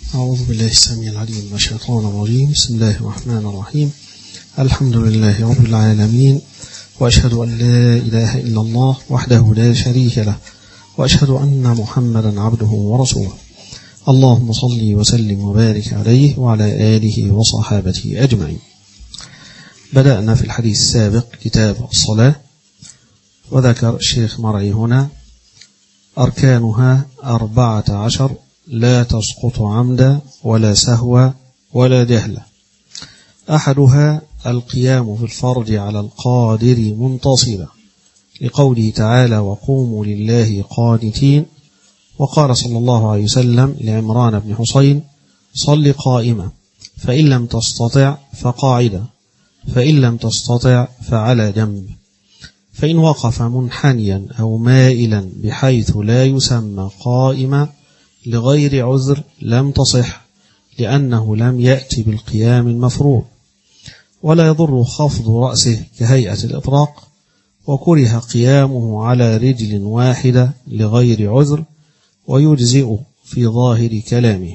أعوذ بالله السميع العليم من الشيطان الرجيم. بسم الله الرحمن الرحيم. الحمد لله رب العالمين، وأشهد أن لا إله إلا الله وحده لا شريك له، وأشهد أن محمدا عبده ورسوله. اللهم صل وسلم وبارك عليه وعلى آله وصحابته أجمعين. بدأنا في الحديث السابق كتاب الصلاة، وذكر الشيخ مرعي هنا أركانها 14 لا تسقط عمدا ولا سهوا ولا جهلا. أحدها القيام في الفرض على القادر منتصبا، لقوله تعالى وقوموا لله قانتين. وقال صلى الله عليه وسلم لعمران بن حسين صل قائما، فإن لم تستطع فقاعدا، فإن لم تستطع فعلى جنب. فإن وقف منحنيا أو مائلا بحيث لا يسمى قائما لغير عذر لم تصح، لأنه لم يأتي بالقيام المفروض. ولا يضر خفض رأسه كهيئة الإطراق، وكره قيامه على رجل واحدة لغير عذر، ويجزئ في ظاهر كلامه.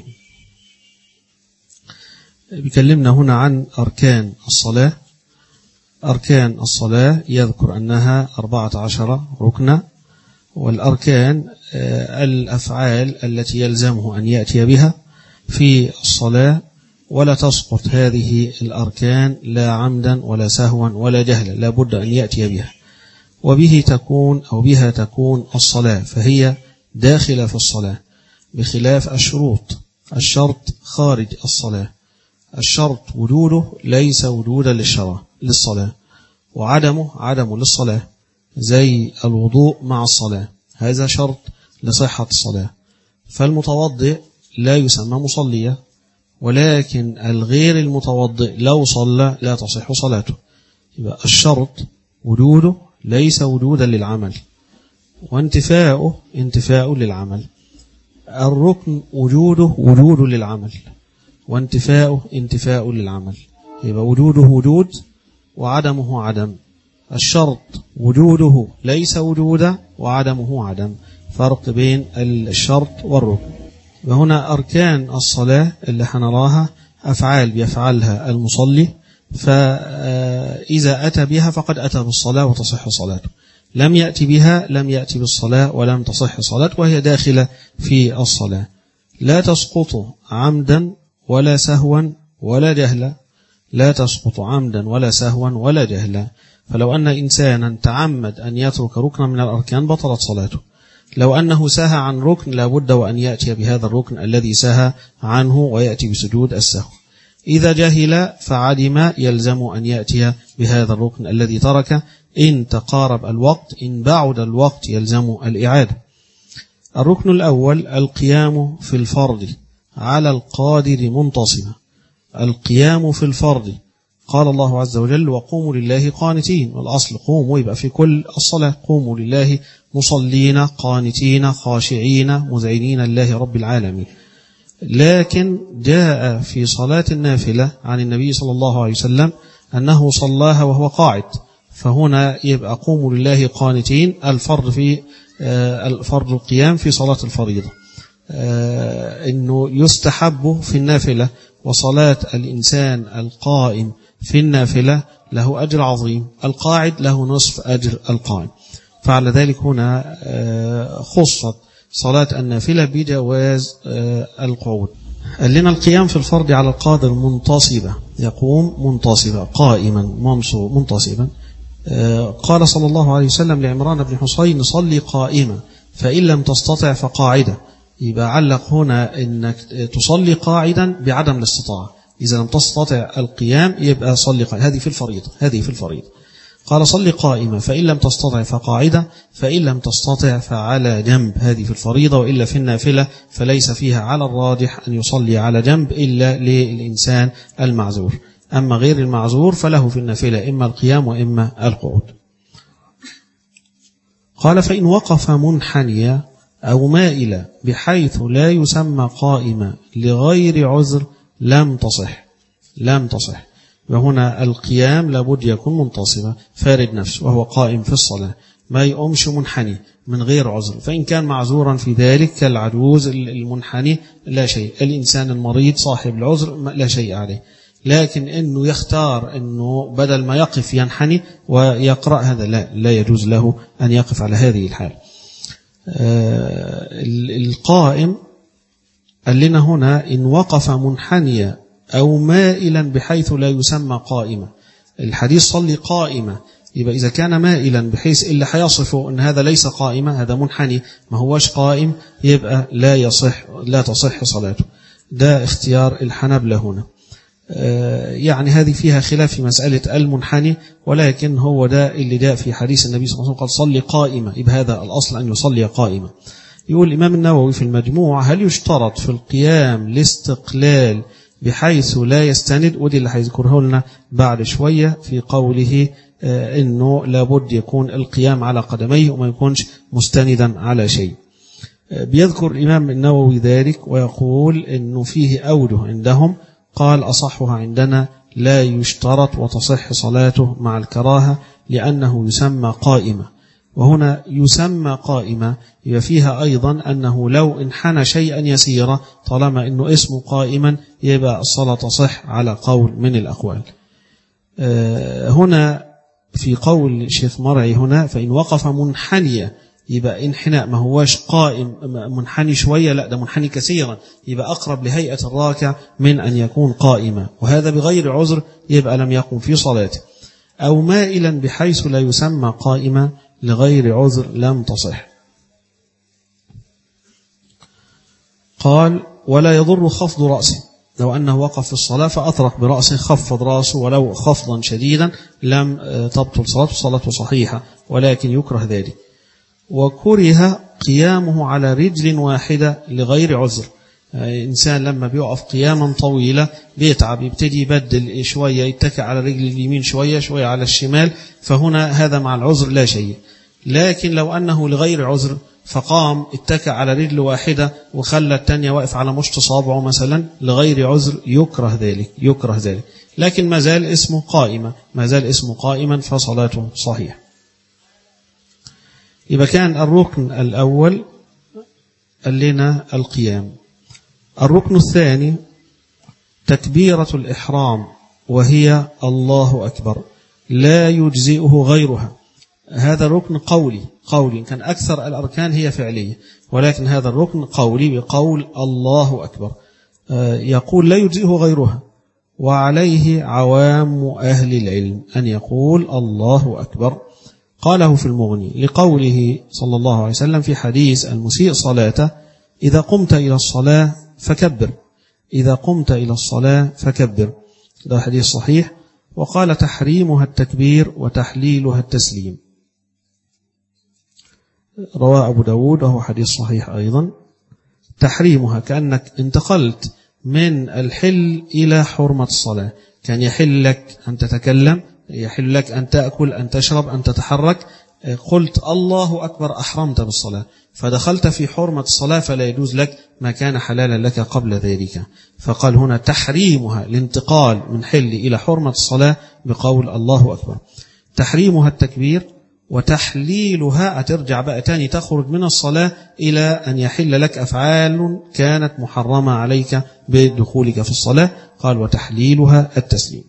بيكلمنا هنا عن أركان الصلاة. أركان الصلاة يذكر أنها 14 ركنا، والأركان الأفعال التي يلزمه أن يأتي بها في الصلاة، ولا تسقط هذه الأركان لا عمدا ولا سهوا ولا جهلا، لا بد أن يأتي بها، وبه تكون أو بها تكون الصلاة، فهي داخلة في الصلاة، بخلاف الشروط. الشرط خارج الصلاة، الشرط وجوده ليس وجودا للصلاة، وعدمه عدم للصلاة، زي الوضوء مع الصلاة، هذا شرط لصحة الصلاة. فالمتوضئ لا يسمى مصليا، ولكن الغير المتوضئ لو صلى لا تصح صلاته. يبقى الشرط وجوده ليس وجودا للعمل، وانتفاؤه انتفاء للعمل. الركن وجوده وجود للعمل، وانتفاؤه انتفاء للعمل. يبقى وجوده وجود وعدمه عدم. الشرط وجوده ليس وجودا وعدمه عدم، فرق بين الشرط والركن. وهنا أركان الصلاة اللي حنراها أفعال بيفعلها المصلي، فإذا أتى بها فقد أتى بالصلاة وتصح صلاته، لم يأتي بها لم يأتي بالصلاة ولم تصح صلاته، وهي داخلة في الصلاة. لا تسقط عمدا ولا سهوا ولا جهلا، لا تسقط عمدا ولا سهوا ولا جهلا. فلو أن إنسانا تعمد أن يترك ركنا من الأركان بطلت صلاته. لو أنه سهى عن ركن لابد وأن يأتي بهذا الركن الذي سهى عنه، ويأتي بسجود السهو. إذا جهل فعدم يلزم أن يأتي بهذا الركن الذي ترك، إن تقارب الوقت، إن بعد الوقت يلزم الإعادة. الركن الأول القيام في الفرض على القادر منتصبا. القيام في الفرض، قال الله عز وجل وقوموا لله قانتين، والأصل قوموا، يبقى في كل الصلاة قوموا لله مصلين قانتين خاشعين مذعنين لله رب العالمين. لكن جاء في صلاة النافلة عن النبي صلى الله عليه وسلم أنه صلاها وهو قاعد، فهنا يبقى قوموا لله قانتين الفرض في الفرض القيام في صلاة الفريضة. إنه يستحب في النافلة، وصلاة الإنسان القائم في النافلة له أجر عظيم، القاعد له نصف أجر القائم. فعلى ذلك هنا خصت صلاة النافلة بجواز القعود. قال لنا القيام في الفرض على القادر منتصبة، يقوم منتصبة قائما منتصبا. قال صلى الله عليه وسلم لعمران بن حسين صلي قائما، فإن لم تستطع فقاعدا. يبقى علق هنا إنك تصلي قاعدا بعدم الاستطاعة، إذا لم تستطع القيام يبقى صلي قائما. هذه في الفريضة. قال صلي قائما، فإن لم تستطع فقاعدا، فإن لم تستطع فعلى جنب. هذه في الفريضة، وإلا في النافلة فليس فيها على الراجح أن يصلي على جنب إلا للإنسان المعذور. أما غير المعذور فله في النافلة إما القيام وإما القعود. قال فإن وقف منحنيا أو مائلا بحيث لا يسمى قائما لغير عذر لم تصح. وهنا القيام لابد يكون منتصبا فارد نفسه وهو قائم في الصلاة، ما يقومش منحني من غير عذر، فإن كان معذورا في ذلك كالعجوز المنحني لا شيء، الإنسان المريض صاحب العذر لا شيء عليه. لكن إنه يختار إنه بدل ما يقف ينحني ويقرأ، هذا لا يجوز له أن يقف على هذه الحال. القائم قال لنا هنا إن وقف منحنيا أو مائلا بحيث لا يسمى قائمة. الحديث صلي قائمة، يبقى إذا كان مائلا بحيث اللي هيصفه أن هذا ليس قائمة، هذا منحني ما هوش قائم، يبقى لا تصح صلاته. ده اختيار الحنابلة هنا. يعني هذه فيها خلاف في مسألة المنحني، ولكن هو ده اللي جاء في حديث النبي صلى الله عليه وسلم قال صلي قائمة، يبقى هذا الأصل أن يصلي قائمة. يقول الإمام النووي في المجموع: هل يشترط في القيام الاستقلال بحيث لا يستند؟ ودي اللي هيذكره لنا بعد شوية في قوله إنه لابد يكون القيام على قدميه وما يكونش مستندا على شيء. بيذكر الإمام النووي ذلك ويقول إنه فيه أوجه عندهم، قال أصحها عندنا لا يشترط وتصح صلاته مع الكراهة لأنه يسمى قائمة. وهنا يسمى قائمة يبقى فيها أيضا أنه لو انحنى شيئا يسيرا طالما أنه اسمه قائما يبقى الصلاة تصح على قول من الأقوال. هنا في قول الشيخ مرعي هنا فإن وقف منحنيا، يبقى انحناء ما هواش قائم منحني شوية، لا ده منحني كثيرا، يبقى أقرب لهيئة الراكع من أن يكون قائما، وهذا بغير عذر يبقى لم يقم في صلاته. أو مائلا بحيث لا يسمى قائما لغير عذر لم تصح. قال ولا يضر خفض رأسه، لو أنه وقف في الصلاة فأطرق برأسه خفض رأسه ولو خفضا شديدا لم تبطل صلاته صحيحة، ولكن يكره ذلك. وكره قيامه على رجل واحدة لغير عذر. إنسان لما بيقف قياما طويلة بيتعب، يبتدي يبدل شوية، يتكئ على رجل اليمين شوية على الشمال، فهنا هذا مع العذر لا شيء. لكن لو أنه لغير عذر فقام اتكى على رجل واحدة وخلى الثانية واقف على مشط صابعه مثلا لغير عذر يكره ذلك، لكن ما زال اسمه قائما فصلاته صحيح. يبقى كان الركن الأول قال لنا القيام. الركن الثاني تكبيرة الإحرام، وهي الله أكبر لا يجزئه غيرها. هذا الركن قولي كان أكثر الأركان هي فعلية، ولكن هذا الركن قولي بقول الله أكبر، يقول لا يجزئه غيرها. وعليه عوام أهل العلم أن يقول الله أكبر. قاله في المغني لقوله صلى الله عليه وسلم في حديث المسيء صلاته: إذا قمت إلى الصلاة فكبر. ده حديث صحيح. وقال تحريمها التكبير وتحليلها التسليم، رواه أبو داود وهو حديث صحيح أيضا. تحريمها كأنك انتقلت من الحل إلى حرمة الصلاة، كان يحل لك أن تتكلم، يحل لك أن تأكل، أن تشرب، أن تتحرك، قلت الله أكبر أحرمت بالصلاة، فدخلت في حرمة الصلاة فلا يجوز لك ما كان حلالا لك قبل ذلك. فقال هنا تحريمها الانتقال من حل إلى حرمة الصلاة بقول الله أكبر. تحريمها التكبير، وتحليلها هترجع بقى تاني تخرج من الصلاة إلى أن يحل لك أفعال كانت محرمة عليك بدخولك في الصلاة. قال وتحليلها التسليم.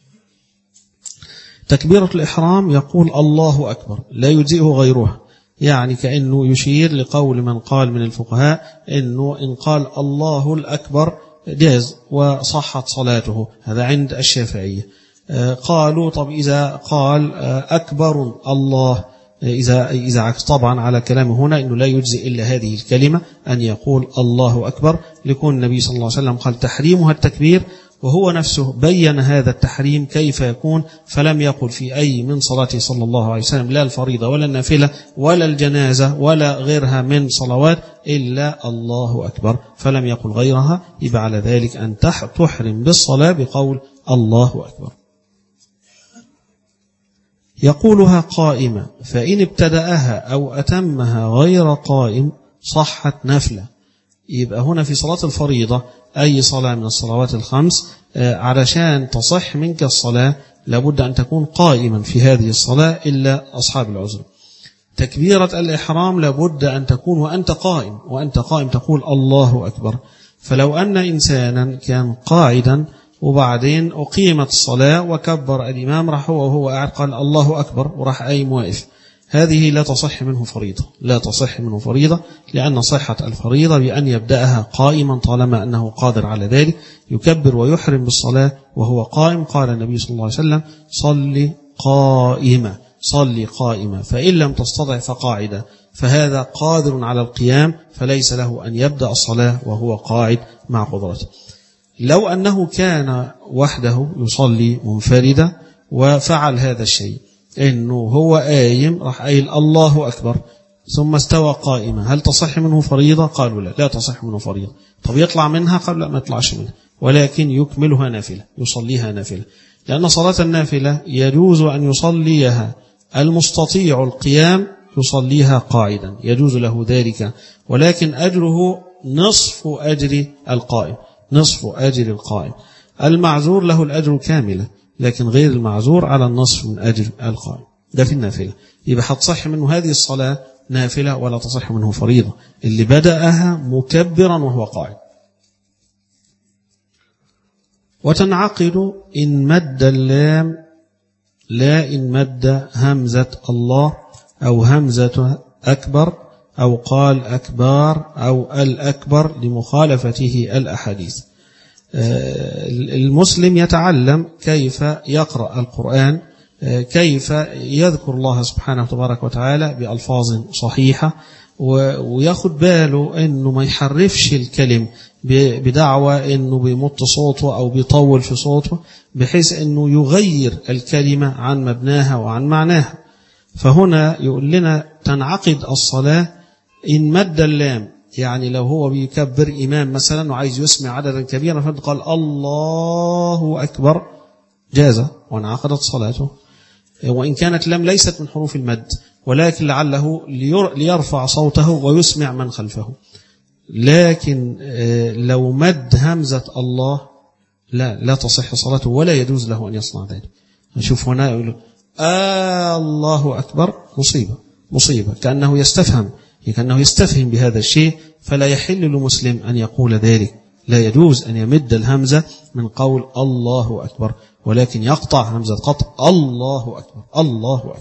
تكبيرة الإحرام يقول الله أكبر لا يجزئه غيرها، يعني كأنه يشير لقول من قال من الفقهاء إنه إن قال الله الأكبر جاز وصحت صلاته، هذا عند الشافعية. قالوا طب إذا قال أكبر الله، إذا عكس طبعا على كلامه هنا إنه لا يجزئ إلا هذه الكلمة أن يقول الله أكبر، لكون النبي صلى الله عليه وسلم قال تحريمها التكبير، وهو نفسه بين هذا التحريم كيف يكون، فلم يقل في أي من صلاته صلى الله عليه وسلم لا الفريضة ولا النافلة ولا الجنازة ولا غيرها من صلوات إلا الله أكبر، فلم يقل غيرها. يبقى على ذلك أن تحرم بالصلاة بقول الله أكبر. يقولها قائمة، فإن ابتدأها أو أتمها غير قائم صحت نفلة. يبقى هنا في صلاة الفريضة أي صلاة من الصلوات الخمس علشان تصح منك الصلاة لابد أن تكون قائما في هذه الصلاة إلا أصحاب العذر. تكبيرة الإحرام لابد أن تكون وأنت قائم تقول الله أكبر. فلو أن إنسانا كان قاعدا وبعدين أقيمت الصلاة وكبر الإمام راح هو وهو قاعد قال الله أكبر وراح قايم واقف، هذه لا تصح منه فريضة، لأن صحة الفريضة بأن يبدأها قائما طالما أنه قادر على ذلك، يكبر ويحرم بالصلاة وهو قائم. قال النبي صلى الله عليه وسلم صلي قائمة فإن لم تستطع فقاعدة، فهذا قادر على القيام فليس له أن يبدأ الصلاة وهو قاعد مع قدرته. لو أنه كان وحده يصلي منفردا وفعل هذا الشيء، إنه هو قايم راح قايل الله أكبر ثم استوى قائمة، هل تصح منه فريضة؟ قالوا لا تصح منه فريضة. طب يطلع منها؟ قال لا ما يطلعش منها، ولكن يكملها نافلة، يصليها نافلة، لأن صلاة النافلة يجوز أن يصليها المستطيع القيام يصليها قاعدا، يجوز له ذلك، ولكن أجره نصف أجر القائم. المعذور له الأجر كاملة، لكن غير المعذور على النصف من أجر القائم. ده في النافلة، يبقى هتصح منه هذه الصلاة نافلة ولا تصح منه فريضة اللي بدأها مكبرا وهو قائم. وتنعقد إن مد اللام لا إن مد همزة الله أو همزة أكبر أو قال أكبار أو الأكبر لمخالفته الأحاديث. المسلم يتعلم كيف يقرأ القرآن، كيف يذكر الله سبحانه وتبارك وتعالى بألفاظ صحيحة، وياخد باله أنه ما يحرفش الكلم بدعوى أنه بيمط صوته أو بيطول في صوته بحيث أنه يغير الكلمة عن مبناها وعن معناها. فهنا يقول لنا تنعقد الصلاة إن مد اللام، يعني لو هو بيكبر إمام مثلا وعايز يسمع عددا كبيرا فقال الله أكبر جاز وانعقدت صلاته، وإن كانت لم ليست من حروف المد، ولكن لعله ليرفع صوته ويسمع من خلفه. لكن لو مد همزة الله لا تصح صلاته ولا يجوز له أن يصنع ذلك. نشوف هنا يقول الله أكبر، مصيبة كأنه يستفهم بهذا الشيء، فلا يحل لمسلم أن يقول ذلك، لا يجوز أن يمد الهمزة من قول الله أكبر، ولكن يقطع همزة قطع الله أكبر.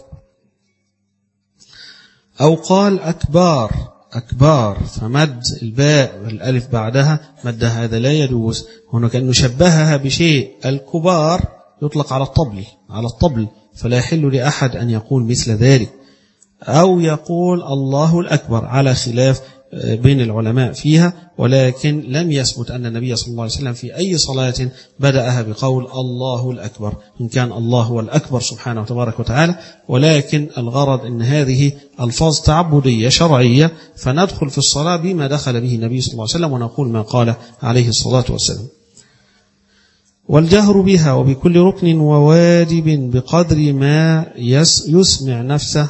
أو قال أكبار فمد الباء والألف بعدها مد، هذا لا يجوز. هنا كأنه شبهها بشيء، الكبار يطلق على الطبل فلا يحل لأحد أن يقول مثل ذلك. أو يقول الله الأكبر على خلاف بين العلماء فيها، ولكن لم يثبت أن النبي صلى الله عليه وسلم في أي صلاة بدأها بقول الله الأكبر، إن كان الله هو الأكبر سبحانه وتبارك وتعالى، ولكن الغرض أن هذه ألفاظ تعبدية شرعية، فندخل في الصلاة بما دخل به النبي صلى الله عليه وسلم ونقول ما قال عليه الصلاة والسلام. والجهر بها وبكل ركن وواجب بقدر ما يسمع نفسه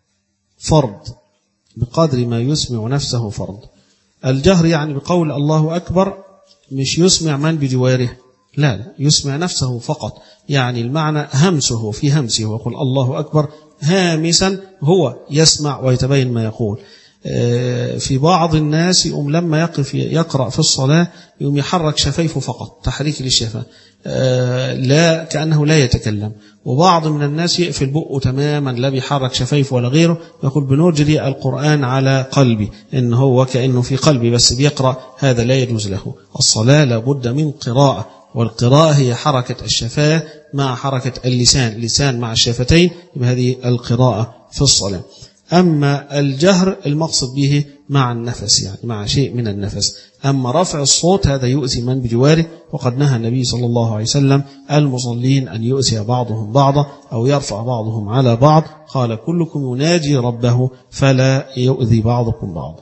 فرض. الجهر يعني بقول الله أكبر مش يسمع من بجواره، لا يسمع نفسه فقط، يعني المعنى همسه في همسه، ويقول الله أكبر هامسا هو يسمع ويتبين ما يقول. في بعض الناس يقوم لما يقرأ في الصلاة يقوم يحرك شفايفه فقط، تحريك للشفاه، لا كأنه لا يتكلم. وبعض من الناس يقفل بقه تماما، لا بيحرك شفايفه ولا غيره، يقول بنجري القرآن على قلبي، إن هو كأنه في قلبي بس بيقرأ، هذا لا يجوز له. الصلاة لابد من قراءة، والقراءة هي حركة الشفاه مع حركة اللسان مع الشفتين، بهذه القراءة في الصلاة. أما الجهر المقصد به مع النفس، يعني مع شيء من النفس. أما رفع الصوت هذا يؤذي من بجواره، وقد نهى النبي صلى الله عليه وسلم المصلين أن يؤذي بعضهم بعضا أو يرفع بعضهم على بعض، قال كلكم يناجي ربه فلا يؤذي بعضكم بعضا.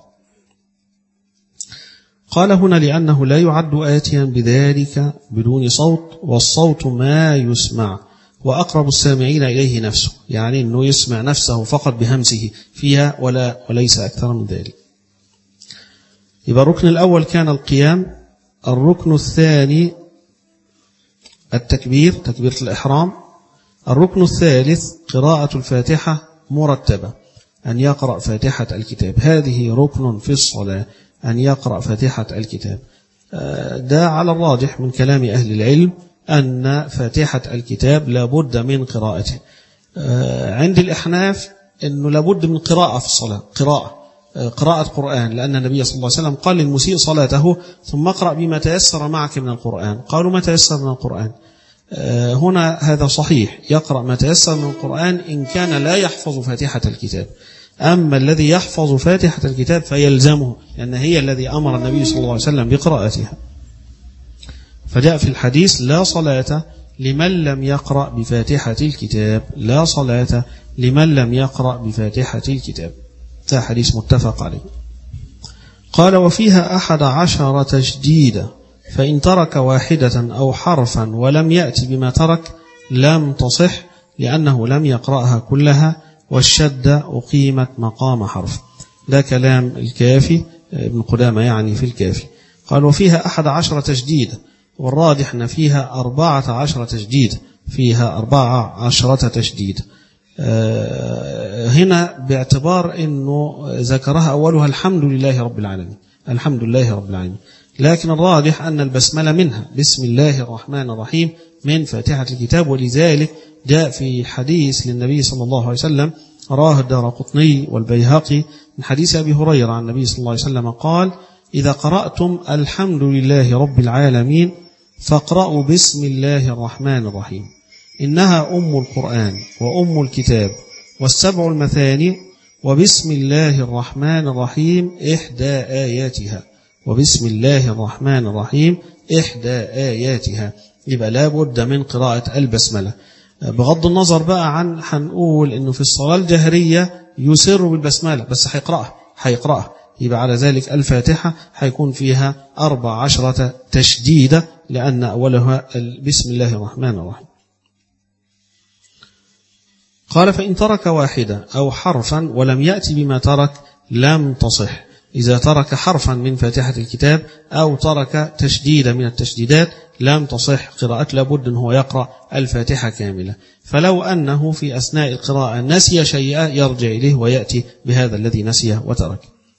قال هنا لأنه لا يعد آتيا بذلك بدون صوت، والصوت ما يسمع وأقرب السامعين إليه نفسه، يعني أنه يسمع نفسه فقط بهمسه فيها وليس أكثر من ذلك. يبقى الركن الأول كان القيام. الركن الثاني التكبير، تكبيرة الإحرام. الركن الثالث قراءة الفاتحة مرتبة. أن يقرأ فاتحة الكتاب، هذه ركن في الصلاة أن يقرأ فاتحة الكتاب. ده على الراجح من كلام أهل العلم أن فاتحة الكتاب لابد من قراءته. عند الأحناف أنه لابد من قراءة في الصلاة، قراءة قرآن، لأن النبي صلى الله عليه وسلم قال للمسيء صلاته ثم اقرأ بما تيسر معك من القرآن. قالوا ما تيسر من القرآن؟ هنا هذا صحيح، يقرأ ما تيسر من القرآن إن كان لا يحفظ فاتحة الكتاب. أما الذي يحفظ فاتحة الكتاب فيلزمه، لأن هي الذي أمر النبي صلى الله عليه وسلم بقراءتها. فجاء في الحديث لا صلاة لمن لم يقرأ بفاتحة الكتاب، لا صلاة لمن لم يقرأ بفاتحة الكتاب. هذا حديث متفق عليه. قال وفيها 11 تشديدا، فإن ترك واحدة أو حرفا ولم يأتي بما ترك لم تصح، لأنه لم يقرأها كلها، والشدة أقيمت مقام حرف. ده كلام الكافي ابن قدامة يعني في الكافي. قال وفيها 11 تشديدا، والراجح أن فيها 14 تشديد، فيها 14 تشديد. هنا باعتبار أنه ذكرها أولها الحمد لله رب العالمين، الحمد لله رب العالمين، لكن الراجح أن البسملة منها، بسم الله الرحمن الرحيم، من فاتحة الكتاب. ولذلك جاء في حديث للنبي صلى الله عليه وسلم راه الدارقطني والبيهقي من حديث أبي هريرة عن النبي صلى الله عليه وسلم قال إذا قرأتم الحمد لله رب العالمين فاقرأوا بسم الله الرحمن الرحيم، إنها أم القرآن وأم الكتاب والسبع المثاني، وبسم الله الرحمن الرحيم إحدى آياتها، وبسم الله الرحمن الرحيم إحدى آياتها. يبقى لا بد من قراءة البسملة. بغض النظر بقى عن هنقول إنه في الصلاة الجهرية يسر بالبسملة، بس هيقرأها، يبقى على ذلك الفاتحة هيكون فيها 14 تشديدة، لأن أولها بسم الله الرحمن الرحيم. قال فإن ترك واحدة أو حرفا ولم يأتي بما ترك لم تصح. إذا ترك حرفا من فاتحة الكتاب أو ترك تشديدا من التشديدات لم تصح قراءة، لابد أن هو يقرأ الفاتحة كاملة. فلو أنه في أثناء القراءة نسي شيئا يرجع إليه ويأتي بهذا الذي نسيه وترك.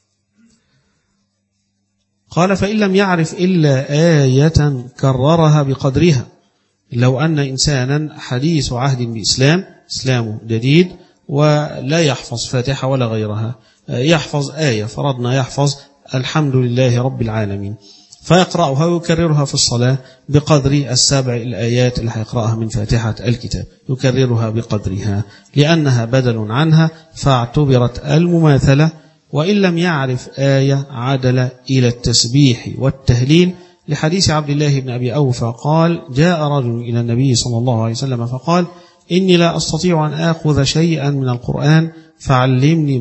قال فإن لم يعرف إلا آية كررها بقدرها. لو أن إنسانا حديث عهد إسلامه جديد ولا يحفظ فاتحة ولا غيرها، يحفظ آية، فرضنا يحفظ الحمد لله رب العالمين، فيقرأها ويكررها في الصلاة بقدر السبع الآيات اللي هيقرأها من فاتحة الكتاب، يكررها بقدرها لأنها بدل عنها فاعتبرت المماثلة. وإن لم يعرف آية عدل إلى التسبيح والتهليل، لحديث عبد الله بن أبي أوفى قال جاء رجل إلى النبي صلى الله عليه وسلم فقال إني لا أستطيع أن آخذ شيئا من القرآن فعلمني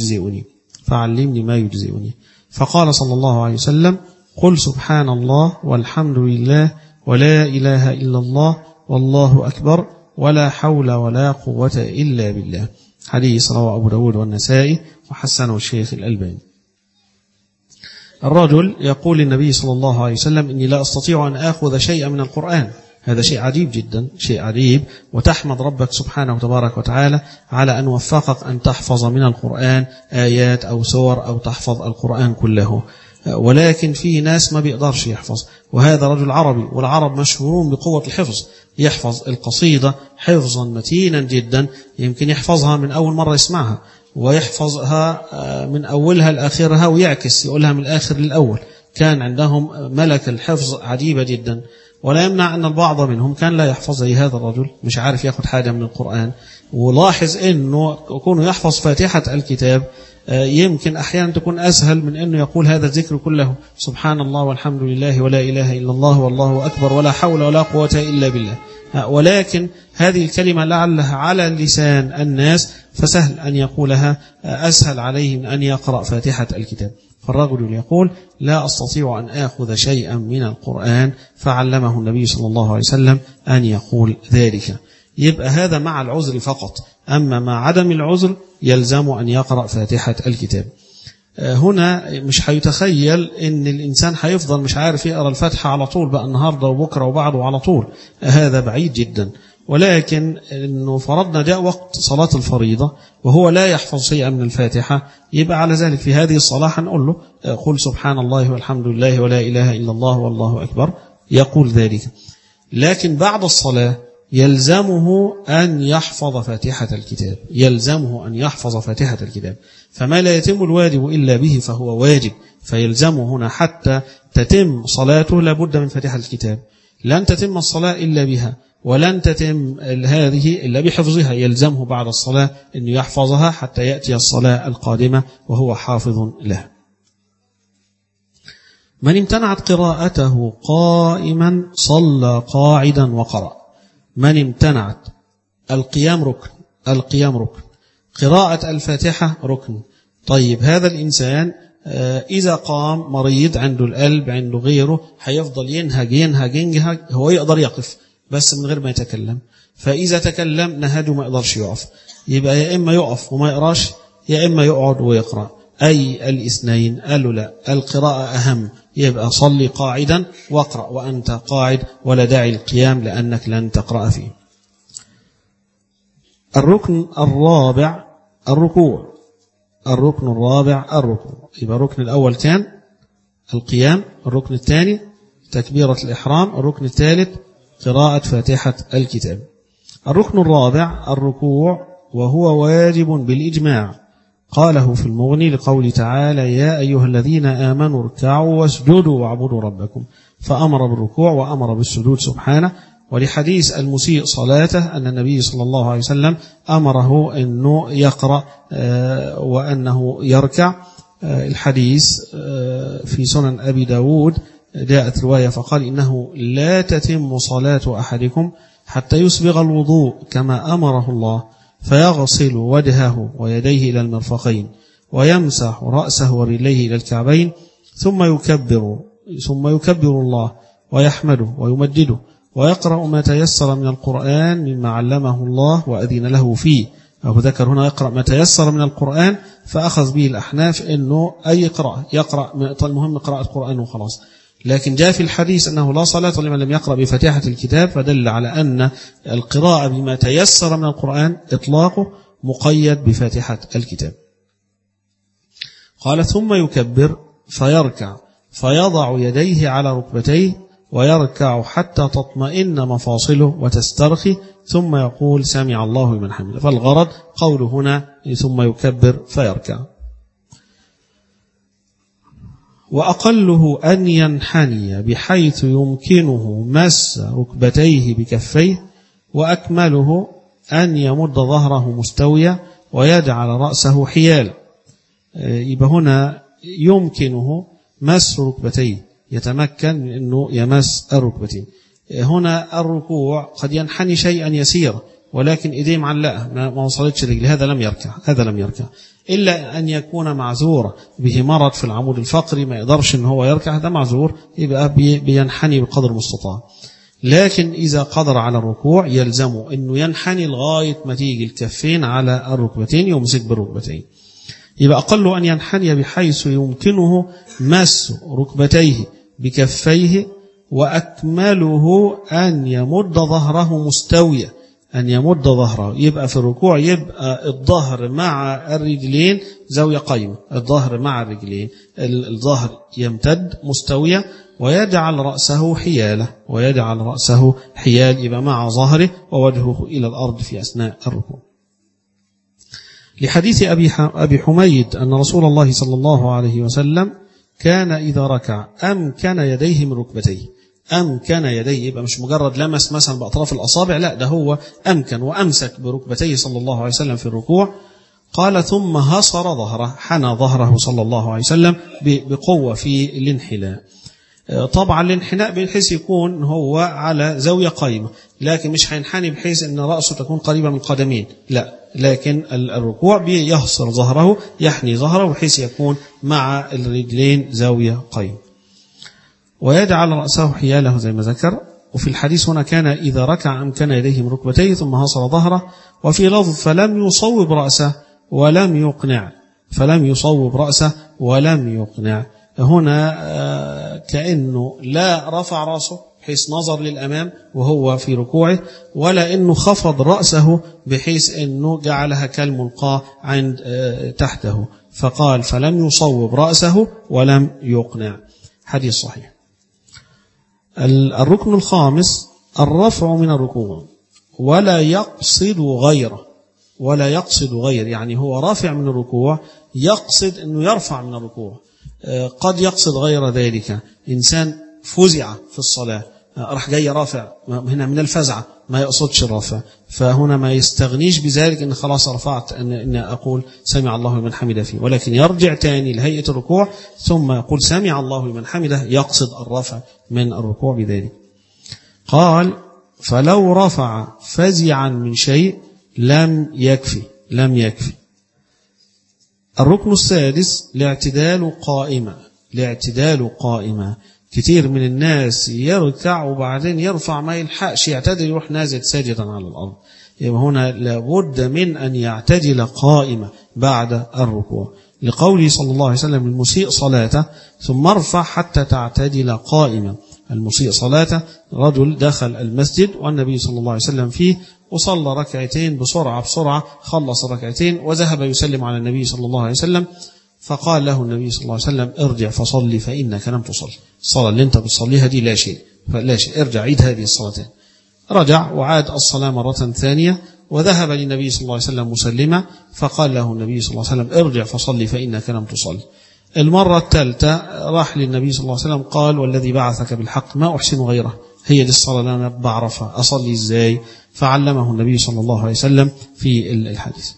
ما يجزئني. فقال صلى الله عليه وسلم قل سبحان الله والحمد لله ولا إله إلا الله والله أكبر ولا حول ولا قوة إلا بالله. حديث رواه أبو داود والنسائي وحسنه الشيخ الألباني. الرجل يقول للنبي صلى الله عليه وسلم إني لا أستطيع أن آخذ شيئا من القرآن. هذا شيء عجيب جدا، شيء عجيب، وتحمد ربك سبحانه وتبارك وتعالى على أن وفقك أن تحفظ من القرآن آيات أو سور أو تحفظ القرآن كله. ولكن في ناس ما بيقدرش يحفظ، وهذا رجل عربي، والعرب مشهورون بقوة الحفظ، يحفظ القصيدة حفظا متينا جدا، يمكن يحفظها من أول مرة يسمعها، ويحفظها من أولها لآخرها، ويعكس يقولها من الآخر للأول. كان عندهم ملك الحفظ عجيبة جدا. ولا يمنع أن البعض منهم كان لا يحفظ زي هذا الرجل، مش عارف ياخد حاجة من القرآن. ولاحظ أنه يكون يحفظ فاتحة الكتاب يمكن أحيانا تكون أسهل من أنه يقول هذا الذكر كله، سبحان الله والحمد لله ولا إله إلا الله والله أكبر ولا حول ولا قوة إلا بالله. ولكن هذه الكلمة لعلها على لسان الناس فسهل أن يقولها، أسهل عليه من أن يقرأ فاتحة الكتاب. فالرجل يقول لا أستطيع أن آخذ شيئا من القرآن، فعلمه النبي صلى الله عليه وسلم أن يقول ذلك. يبقى هذا مع العذر فقط، أما مع عدم العذر يلزم أن يقرأ فاتحة الكتاب. هنا مش هيتخيل أن الإنسان هيفضل مش عارف يقرأ الفاتحة على طول بقى النهاردة وبكرة وبعده على طول، هذا بعيد جدا. ولكن إنه فرضنا جاء وقت صلاة الفريضة وهو لا يحفظ شيئا من الفاتحة، يبقى على ذلك في هذه الصلاة هنقول له قل سبحان الله والحمد لله ولا إله إلا الله والله أكبر، يقول ذلك. لكن بعد الصلاة يلزمه أن يحفظ فاتحة الكتاب، يلزمه أن يحفظ فاتحة الكتاب، فما لا يتم الواجب إلا به فهو واجب، فيلزمه هنا حتى تتم صلاته لابد من فاتحة الكتاب، لن تتم الصلاة إلا بها ولن تتم هذه إلا بحفظها، يلزمه بعد الصلاة أن يحفظها حتى يأتي الصلاة القادمة وهو حافظ لها. من امتنعت قراءته قائما صلى قاعدا وقرأ. من امتنعت القيام ركن، القيام ركن، قراءة الفاتحة ركن. طيب هذا الإنسان إذا قام مريض عنده القلب عنده غيره هيفضل ينهج هو يقدر يقف بس من غير ما يتكلم، فإذا تكلم نهجه ما يقدرش يقف، يبقى يا إما يقف وما يقراش يا إما يقعد ويقرأ، أي الاثنين. قالوا لا، القراءة أهم، يبقى صلي قاعدا واقرأ وأنت قاعد ولا داعي القيام لأنك لن تقرأ فيه. الركن الرابع الركوع، الركن الرابع الركوع. يبقى الركن الأول كان القيام، الركن الثاني تكبيرة الإحرام، الركن الثالث قراءة فاتحة الكتاب. الركن الرابع الركوع وهو واجب بالإجماع، قاله في المغني لقول تعالى يا أيها الذين آمنوا اركعوا واسجدوا واعبدوا ربكم، فأمر بالركوع وأمر بالسجود سبحانه. ولحديث المسيء صلاته أن النبي صلى الله عليه وسلم أمره أنه يقرأ وأنه يركع. الحديث في سنن أبي داود جاءت رواية فقال إنه لا تتم صلاة أحدكم حتى يسبغ الوضوء كما أمره الله، فيغسل وجهه ويديه إلى المرفقين ويمسح رأسه ورجليه إلى الكعبين ثم يكبر الله ويحمده ويمجده ويقرأ ما تيسر من القرآن مما علمه الله وأذن له فيه. أو ذكر هنا يقرأ ما تيسر من القرآن، فأخذ به الأحناف أنه أي قراءة يقرأ، المهم قراءة القرآن وخلاص. لكن جاء في الحديث أنه لا صلاة لمن لم يقرأ بفاتحة الكتاب، فدل على أن القراءة بما تيسر من القرآن إطلاقه مقيد بفاتحة الكتاب. قال ثم يكبر فيركع فيضع يديه على ركبتيه ويركع حتى تطمئن مفاصله وتسترخي ثم يقول سمع الله لمن حمده. فالغرض قوله هنا ثم يكبر فيركع. وأقله أن ينحني بحيث يمكنه مس ركبتيه بكفيه، وأكمله أن يمد ظهره مستويا ويجعل رأسه حيالا. يبقى هنا يمكنه مس ركبتيه، يتمكن من أنه يمس الركبتين. هنا الركوع قد ينحني شيئا يسيرا ولكن إيديه معلقة ما وصلتش رجله، هذا لم يركع إلا أن يكون معذور به مرض في العمود الفقري ما يقدرش أن هو يركع، هذا معذور يبقى بينحني بقدر المستطاع. لكن إذا قدر على الركوع يلزمه أنه ينحني لغاية ما تيجي الكفين على الركبتين يمسك بالركبتين. يبقى أقل أن ينحني بحيث يمكنه مس ركبتيه بكفيه، وأكمله أن يمد ظهره مستويا، أن يمد ظهره. يبقى في الركوع يبقى الظهر مع الرجلين زاوية قايمة، الظهر مع الرجلين، الظهر يمتد مستويا ويجعل رأسه حيالة، ويجعل رأسه حيال، يبقى مع ظهره ووجهه إلى الأرض في أثناء الركوع. لحديث أبي حميد أن رسول الله صلى الله عليه وسلم كان إذا ركع أمكن يديه من ركبتيه. أمكن يديه يبقى مش مجرد لمس مثلا بأطراف الأصابع، لا ده هو أمكن وأمسك بركبتيه صلى الله عليه وسلم في الركوع. قال ثم هصر ظهره، حنى ظهره صلى الله عليه وسلم بقوة في الانحناء. طبعا الانحناء بحيث يكون هو على زاوية قائمة، لكن مش هينحني بحيث أن رأسه تكون قريبة من القدمين، لا، لكن الركوع بيهصر ظهره، يحني ظهره بحيث يكون مع الرجلين زاوية قائمة، ويجعل رأسه حياله زي ما ذكر. وفي الحديث هنا كان إذا ركع أمكن يديه من ركبتيه ثم هصر ظهره. وفي لفظ فلم يصوب رأسه ولم يقنع، فلم يصوب رأسه ولم يقنع. هنا كأنه لا رفع رأسه بحيث نظر للأمام وهو في ركوعه، ولا أنه خفض رأسه بحيث أنه جعلها كالملقاة عند تحته، فقال فلم يصوب رأسه ولم يقنع. حديث صحيح. الركن الخامس الرفع من الركوع ولا يقصد غيره، ولا يقصد غير، يعني هو رافع من الركوع يقصد أنه يرفع من الركوع. قد يقصد غير ذلك، إنسان فزع في الصلاة راح جاي رافع، هنا من الفزعة ما يقصدش الرفع، فهنا ما يستغنيش بذلك إن خلاص رفعت إن أقول سمع الله لمن حمده فيه، ولكن يرجع تاني لهيئة الركوع ثم يقول سمع الله لمن حمده، يقصد الرفع من الركوع بذلك. قال فلو رفع فزعا من شيء لم يكفي. الركن السادس الاعتدال قائمة. كتير من الناس يركع وبعدين يرفع ما يلحقش يعتدل، يروح نازل ساجدا على الأرض. يبقى هنا لابد من أن يعتدل قائمة بعد الركوع، لقوله صلى الله عليه وسلم المسيء صلاته ثم ارفع حتى تعتدل قائمة. المسيء صلاته رجل دخل المسجد والنبي صلى الله عليه وسلم فيه وصلى ركعتين بسرعة خلص ركعتين وذهب يسلم على النبي صلى الله عليه وسلم، فقال له النبي صلى الله عليه وسلم ارجع فصلي فإنك لم تصل، الصلاة اللي انت بتصليها دي لا شيء، ارجع عيد هذه الصلاتين. رجع وعاد الصلاة مرة ثانية وذهب للنبي صلى الله عليه وسلم مسلما، فقال له النبي صلى الله عليه وسلم ارجع فصلي فإنك لم تصل. المرة الثالثة راح للنبي صلى الله عليه وسلم قال والذي بعثك بالحق ما أحسن غيره، هي دي الصلاة اللي أنا بعرفها، أصلي إزاي؟ فعلمه النبي صلى الله عليه وسلم في الحديث.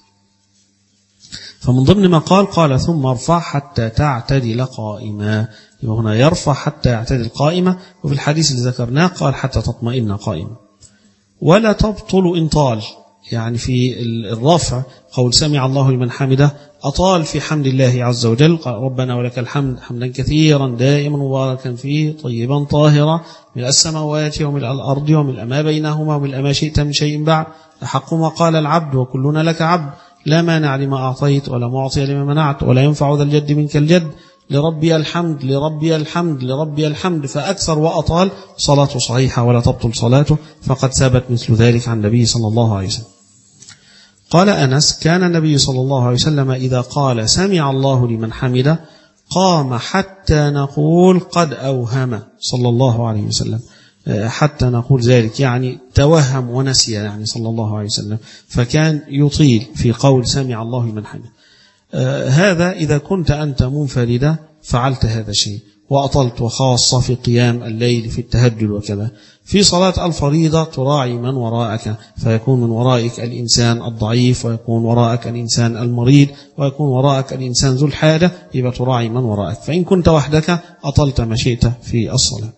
فمن ضمن ما قال ثم ارفع حتى تعتدل قائما، يبقى هنا يرفع حتى يعتدل قائمة، وفي الحديث اللي ذكرناه قال حتى تطمئن قائمة. ولا تبطل إن طال، يعني في الرفع قول سمع الله لمن حمده أطال في حمد الله عز وجل، قال ربنا ولك الحمد حمدا كثيرا دائما مباركا فيه طيبا طاهرا من السماوات ومن الأرض ومن ما بينهما ومن ما شئت من شيء بعد، أحق ما قال العبد وكلنا لك عبد، لا مانع لما أعطيت ولا معطي لما منعت ولا ينفع ذا الجد منك الجد، لربي الحمد لربي الحمد لربي الحمد. فأكثر وأطال صلاته صحيحة ولا تبطل صلاته، فقد ثبت مثل ذلك عن النبي صلى الله عليه وسلم. قال أنس كان النبي صلى الله عليه وسلم إذا قال سمع الله لمن حمده قام حتى نقول قد أوهم صلى الله عليه وسلم، حتى نقول ذلك يعني توهم ونسي يعني صلى الله عليه وسلم، فكان يطيل في قول سمع الله لمن حمده. هذا إذا كنت أنت منفردا فعلت هذا الشيء وأطلت، وخاصة في قيام الليل في التهجد وكذا. في صلاة الفريضة تراعي من وراءك، فيكون من ورائك الإنسان الضعيف، ويكون وراءك الإنسان المريض، ويكون وراءك الإنسان ذو الحاجة، يبقى تراعي من وراءك. فإن كنت وحدك أطلت ما شئت في الصلاة.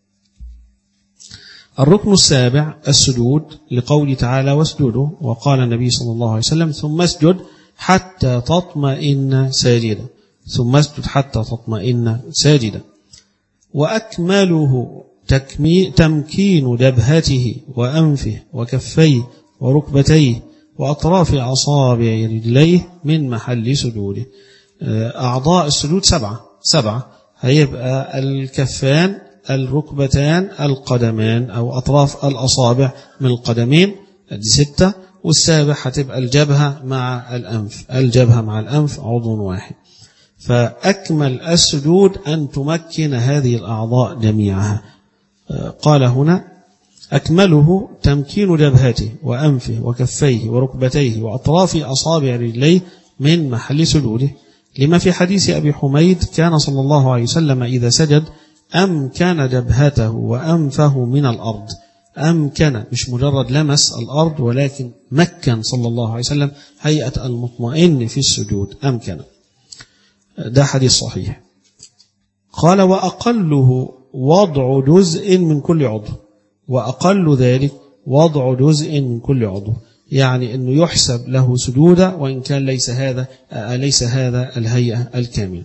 الركن السابع السجود، لقوله تعالى واسجدوا، وقال النبي صلى الله عليه وسلم ثم اسجد حتى تطمئن ساجدا، ثم اسجد حتى تطمئن ساجدا. وأكمله تمكين جبهته وأنفه وكفيه وركبتيه وأطراف أصابع رجليه من محل سجوده. أعضاء السجود سبعة، هيبقى الكفان الركبتان القدمان أو أطراف الأصابع من القدمين، دي 6، والسابع هتبقى الجبهة مع الأنف عضو واحد. فأكمل السجود أن تمكن هذه الأعضاء جميعها. قال هنا أكمله تمكين جبهته وأنفه وكفيه وركبتيه وأطراف أصابع رجليه من محل سجوده، لما في حديث أبي حميد كان صلى الله عليه وسلم إذا سجد أمكن جبهته وأنفه من الأرض. أمكن مش مجرد لمس الأرض، ولكن مكن صلى الله عليه وسلم هيئة المطمئن في السجود، أمكن. ده حديث صحيح. قال وأقله وضع جزء من كل عضو، وأقل ذلك وضع جزء من كل عضو، يعني أنه يحسب له سجودا وإن كان ليس هذا الهيئة الكاملة.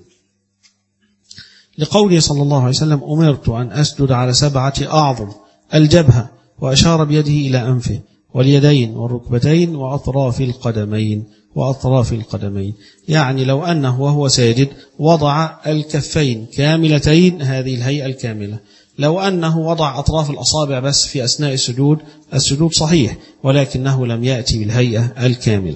لقوله صلى الله عليه وسلم أمرت أن أسجد على 7 أعظم، الجبهة، وأشار بيده إلى أنفه واليدين والركبتين وأطراف القدمين، وأطراف القدمين. يعني لو أنه وهو ساجد وضع الكفين كاملتين، هذه الهيئة الكاملة. لو أنه وضع أطراف الأصابع بس في أثناء السجود، السجود صحيح، ولكنه لم يأتي بالهيئة الكاملة.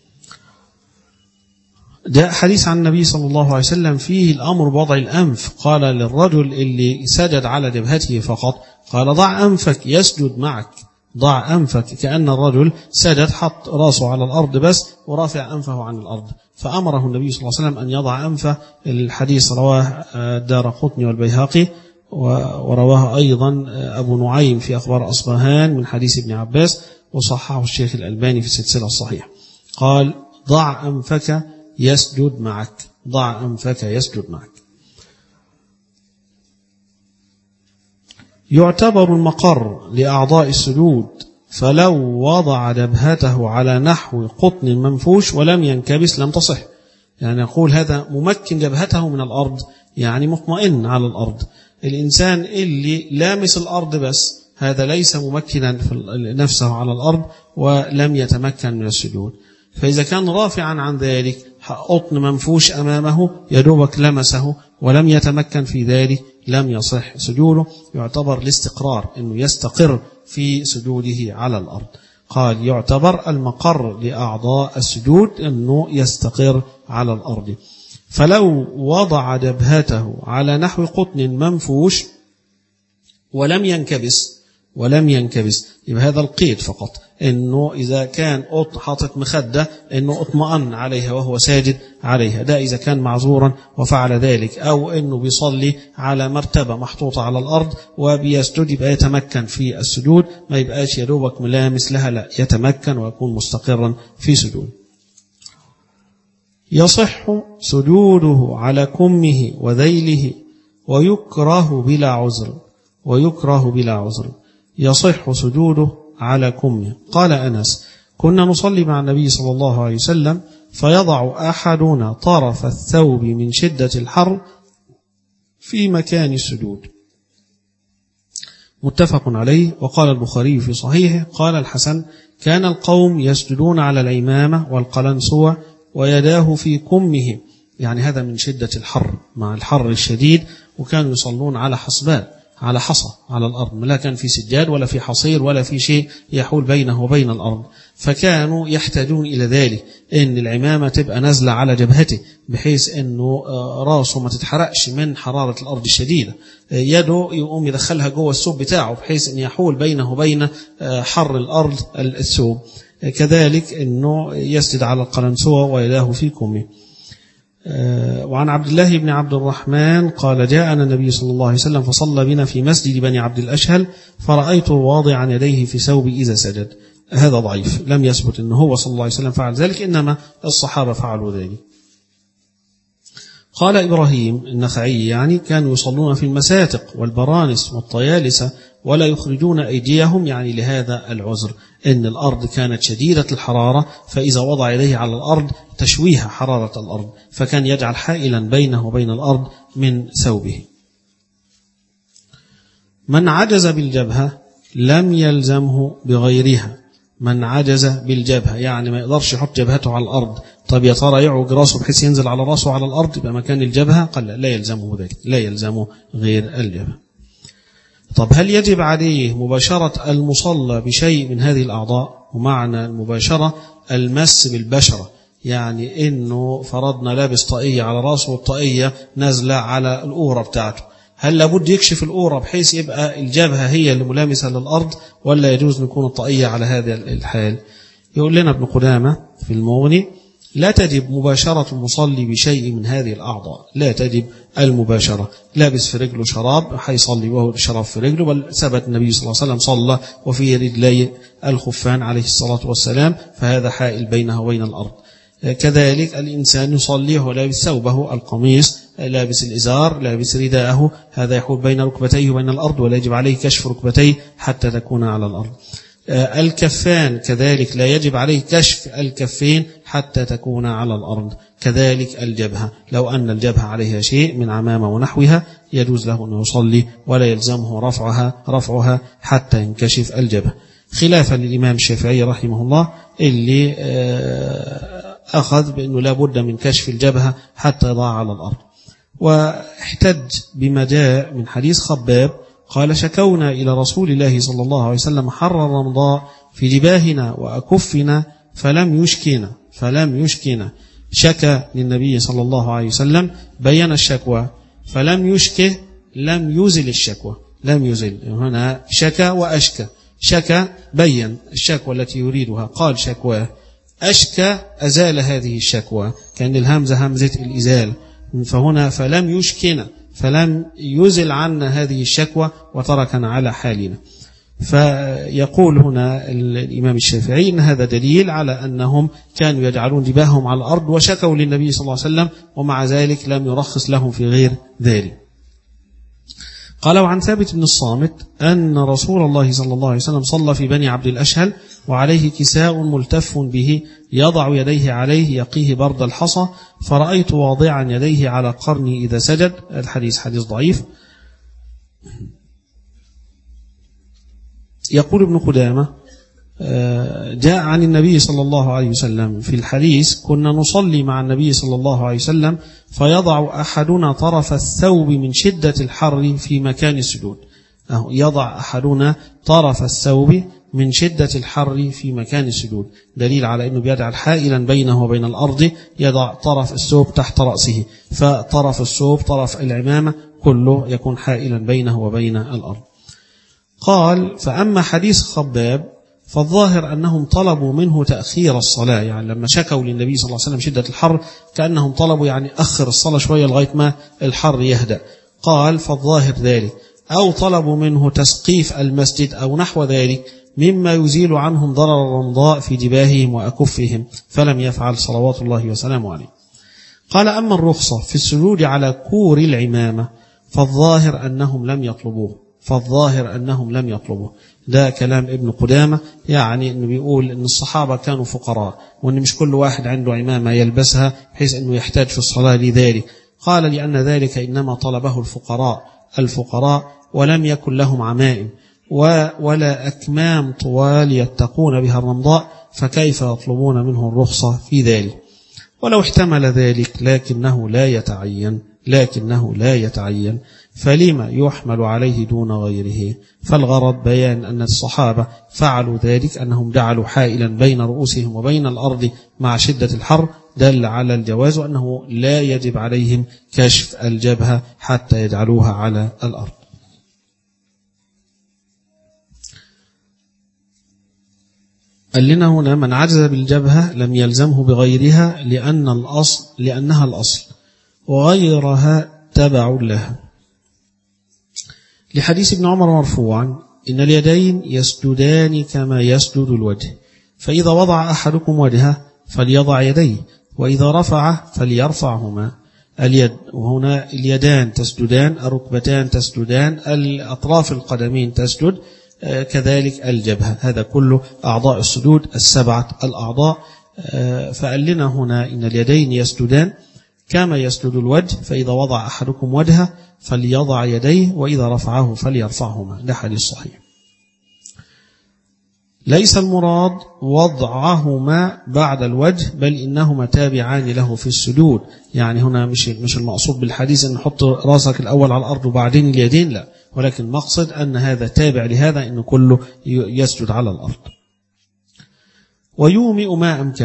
جاء حديث عن النبي صلى الله عليه وسلم فيه الأمر بوضع الأنف. قال للرجل اللي سجد على جبهته فقط، قال ضع أنفك يسجد معك، ضع أنفك، كأن الرجل سجد حط راسه على الأرض بس ورافع أنفه عن الأرض، فأمره النبي صلى الله عليه وسلم أن يضع أنفه. الحديث رواه الدارقطني والبيهقي، ورواه أيضا أبو نعيم في أخبار أصبهان من حديث ابن عباس، وصححه الشيخ الألباني في السلسلة الصحيحة. قال ضع أنفك يسجد معك، ضع أنفك يسجد معك. يعتبر المقر لأعضاء السجود، فلو وضع جبهته على نحو قطن منفوش ولم ينكبس لم تصح. يعني يقول هذا ممكن جبهته من الأرض، يعني مطمئن على الأرض. الإنسان اللي لامس الأرض بس، هذا ليس ممكنا نفسه على الأرض ولم يتمكن من السجود. فإذا كان رافعا عن ذلك، قطن منفوش أمامه يدوبك لمسه ولم يتمكن في ذلك، لم يصح سجوده. يعتبر الاستقرار، أنه يستقر في سجوده على الأرض. قال يعتبر المقر لأعضاء السجود أنه يستقر على الأرض. فلو وضع جبهته على نحو قطن منفوش ولم ينكبس يبقى هذا القيد فقط، انه اذا كان حاطط مخده انه اطمئن عليها وهو ساجد عليها، ده اذا كان معذورا وفعل ذلك، او انه بيصلي على مرتبه محطوطه على الارض وبيسجد، يبقى يتمكن في السجود، ما يبقاش يدوبك ملامس لها، لا، يتمكن ويكون مستقرا في سجود. يصح سجوده على كمه وذيله ويكره بلا عذر. يصح سجوده على كمه. قال أنس: كنا نصلي مع النبي صلى الله عليه وسلم فيضع أحدنا طرف الثوب من شدة الحر في مكان السجود. متفق عليه. وقال البخاري في صحيحه: قال الحسن: كان القوم يسجدون على العمامة والقلنسوة ويداه في كمه، يعني هذا من شدة الحر، مع الحر الشديد، وكانوا يصلون على حصبان، على حصى على الأرض، لا كان في سجاد ولا في حصير ولا في شيء يحول بينه وبين الأرض، فكانوا يحتاجون إلى ذلك، إن العمامة تبقى نازلة على جبهته بحيث إنه راسه ما تتحرقش من حرارة الأرض الشديدة، يده يقوم يدخلها جوه الثوب بتاعه بحيث إن يحول بينه وبين حر الأرض الثوب. كذلك إنه يسجد على القلنسوة ويداه في كمه. وعن عبد الله بن عبد الرحمن قال: جاءنا النبي صلى الله عليه وسلم فصلى بنا في مسجد بني عبد الأشهل فرأيته واضعا يديه في ثوب إذا سجد. هذا ضعيف، لم يثبت أنه هو صلى الله عليه وسلم فعل ذلك، إنما الصحابة فعلوا ذلك. قال إبراهيم النخعي: يعني كانوا يصلون في المساتق والبرانس والطيالسة ولا يخرجون أيديهم، يعني لهذا العذر، إن الأرض كانت شديدة الحرارة، فإذا وضع يديه على الأرض تشويه حرارة الأرض، فكان يجعل حائلا بينه وبين الأرض من ثوبه. من عجز بالجبهة لم يلزمه بغيرها. من عجز بالجبهة يعني ما يقدرش يحط جبهته على الأرض، طب يا ترى يعوج راسه بحيث ينزل على راسه على الأرض يبقى مكان الجبهة؟ قال لا يلزمه ذلك، لا يلزمه غير الجبهة. طب هل يجب عليه مباشرة المصلى بشيء من هذه الأعضاء؟ ومعنى المباشرة المس بالبشرة، يعني إنه فرضنا لابس طاقية على راسه والطاقية نازلة على الأورة بتاعته، هل لابد يكشف الأورة بحيث يبقى الجبهة هي اللي ملامسة للأرض، ولا يجوز أن يكون الطاقية على هذا الحال؟ يقول لنا ابن قدامة في المغني: لا تجب مباشرة المصلي بشيء من هذه الأعضاء، لا تجب المباشرة. لابس في رجله شراب حيصلي وهو الشراب في رجله، بل ثبت النبي صلى الله عليه وسلم صلى وفي رجلي الخفان عليه الصلاة والسلام، فهذا حائل بينه وبين الأرض. كذلك الإنسان يصلي وهو لابس ثوبه القميص، لابس الإزار، لابس رداءه، هذا يحول بين ركبتيه وبين الأرض، ولا يجب عليه كشف ركبتيه حتى تكون على الأرض. الكفان كذلك لا يجب عليه كشف الكفين حتى تكون على الأرض. كذلك الجبهة، لو أن الجبهة عليها شيء من عمامة ونحوها يجوز له أن يصلي ولا يلزمه رفعها حتى ينكشف الجبهة، خلافا للإمام الشافعي رحمه الله اللي فأخذ بأنه لا بد من كشف الجبهة حتى يضع على الأرض. واحتج بما جاء من حديث خباب قال شكونا إلى رسول الله صلى الله عليه وسلم حر الرمضاء في جباهنا وأكفنا فلم يشكنا شكى للنبي صلى الله عليه وسلم بين الشكوى، فلم يشكه لم يزل الشكوى، لم يزل، هنا شكى وأشكى، شكى بين الشكوى التي يريدها، قال شكواه، أشكى أزال هذه الشكوى، كان الهمزة همزة الإزال، فهنا فلم يشكنا فلم يزل عنا هذه الشكوى وتركنا على حالنا. فيقول هنا الإمام الشافعي إن هذا دليل على أنهم كانوا يجعلون جباههم على الأرض وشكوا للنبي صلى الله عليه وسلم، ومع ذلك لم يرخص لهم في غير ذلك. قال وعن ثابت بن الصامت أن رسول الله صلى الله عليه وسلم صلى في بني عبد الأشهل وعليه كساء ملتف به يضع يديه عليه يقيه برد الحصى، فرأيت واضعا يديه على قرني إذا سجد. الحديث حديث ضعيف. يقول ابن قدامة جاء عن النبي صلى الله عليه وسلم في الحديث كنا نصلي مع النبي صلى الله عليه وسلم فيضع أحدنا طرف الثوب من شدة الحر في مكان السجود. يضع أحدنا طرف الثوب من شدة الحر في مكان السجود، دليل على أنه بيجعل حائلا بينه وبين الأرض، يضع طرف الثوب تحت رأسه، فطرف الثوب طرف العمامة كله يكون حائلا بينه وبين الأرض. قال فأما حديث خباب فالظاهر أنهم طلبوا منه تأخير الصلاة، يعني لما شكوا للنبي صلى الله عليه وسلم شدة الحر كأنهم طلبوا يعني أخر الصلاة شوية لغاية ما الحر يهدأ. قال فالظاهر ذلك، أو طلبوا منه تسقيف المسجد أو نحو ذلك مما يزيل عنهم ضرر الرمضاء في جباههم وأكفهم، فلم يفعل صلوات الله وسلامه عليه. قال أما الرخصة في السجود على كور العمامة فالظاهر أنهم لم يطلبوه. ده كلام ابن قدامة، يعني انه بيقول ان الصحابة كانوا فقراء وان مش كل واحد عنده عمامة يلبسها بحيث انه يحتاج في الصلاة لذلك. قال لأن ذلك إنما طلبه الفقراء ولم يكن لهم عمائم ولا أكمام طوال يتقون بها الرمضاء، فكيف يطلبون منه الرخصة في ذلك؟ ولو احتمل ذلك لكنه لا يتعين فلما يحمل عليه دون غيره؟ فالغرض بيان أن الصحابة فعلوا ذلك، أنهم جعلوا حائلا بين رؤوسهم وبين الأرض مع شدة الحر، دل على الجواز، وأنه لا يجب عليهم كشف الجبهة حتى يجعلوها على الأرض. قال لنا هنا من عجز بالجبهة لم يلزمه بغيرها لأنها الأصل وغيرها تبع لها، لحديث ابن عمر مرفوعا إن اليدين يسجدان كما يسجد الوجه، فإذا وضع أحدكم وجهه فليضع يديه، وإذا رفعه فليرفعهما. اليد، وهنا اليدان تسجدان، الركبتان تسجدان، الأطراف القدمين تسجد، كذلك الجبهة، هذا كله أعضاء السجود السبعة الأعضاء. فقال لنا هنا إن اليدين يسجدان كما يسجد الوجه، فإذا وضع أحدكم وجهه فليضع يديه، وإذا رفعه فليرفعهما. ده حديث صحيح. ليس المراد وضعهما بعد الوجه، بل إنهما تابعان له في السجود، يعني هنا مش المقصود بالحديث أن نحط راسك الأول على الأرض وبعدين اليدين، لا، ولكن مقصد أن هذا تابع لهذا، أن كله يسجد على الأرض. ويومئ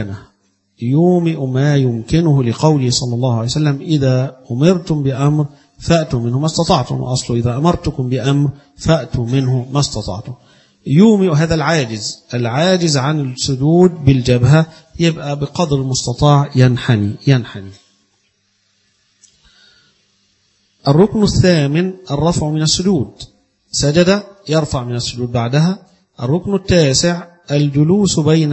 ما يمكنه لقوله صلى الله عليه وسلم إذا أمرتم بأمر فأتوا منه ما استطعتم، وأصله إذا أمرتكم بأمر فأتوا منه ما استطعتم. يومئ هذا العاجز عن السجود بالجبهة يبقى بقدر المستطاع ينحني. الركن الثامن الرفع من السجود، سجد يرفع من السجود بعدها. الركن التاسع الجلوس بين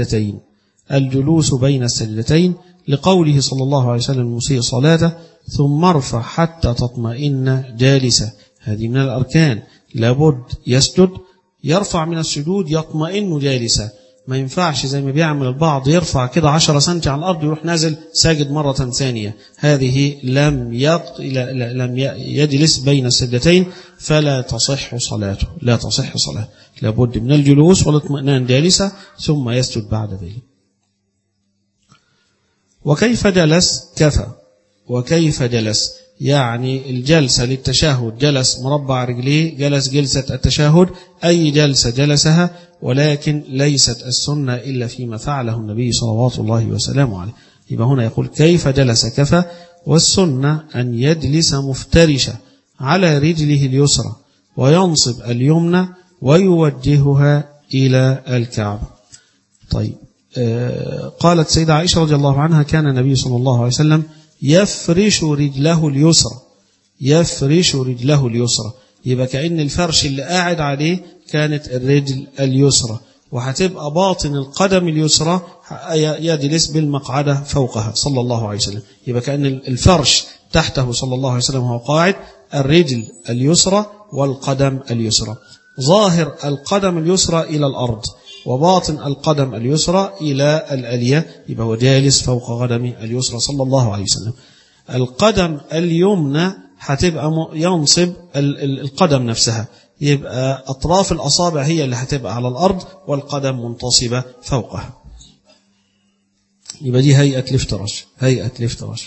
السجدتين لقوله صلى الله عليه وسلم المسيء صلاته ثم ارفع حتى تطمئن جالسة. هذه من الأركان، لابد يسجد يرفع من السجود يطمئن جالسة، ما ينفعش زي ما بيعمل البعض يرفع كده 10 سنتي على الأرض يروح نازل ساجد مرة ثانية، هذه لم يجلس بين السجدتين فلا تصح صلاته، لابد من الجلوس والاطمئنان جالسة ثم يسجد بعد ذلك. وكيف جلس كفى. وكيف جلس يعني الجلسة للتشهد جلس مربع رجليه، جلس جلسة التشهد، أي جلسة جلسها، ولكن ليست السنة إلا فيما فعله النبي صلوات الله وسلامه عليه. يبقى هنا يقول كيف جلس كفى، والسنة أن يجلس مفترشا على رجله اليسرى وينصب اليمنى ويوجهها إلى الكعب. طيب، قالت سيدة عائشة رضي الله عنها كان النبي صلى الله عليه وسلم يفرش رجله اليسرى، يفرش رجله اليسرى، يبقى كأن الفرش اللي قاعد عليه كانت الرجل اليسرى، وهتبقى باطن القدم اليسرى يجلس بالمقعدة فوقها صلى الله عليه وسلم. يبقى كأن الفرش تحته صلى الله عليه وسلم وهو قاعد الرجل اليسرى والقدم اليسرى، ظاهر القدم اليسرى إلى الأرض وباطن القدم اليسرى إلى الألية، يبقى هو جالس فوق قدم اليسرى صلى الله عليه وسلم. القدم اليمنى هتبقى ينصب القدم نفسها، يبقى أطراف الأصابع هي اللي هتبقى على الأرض والقدم منتصبة فوقها. يبقى دي هيئة الافتراش، هيئة الافتراش.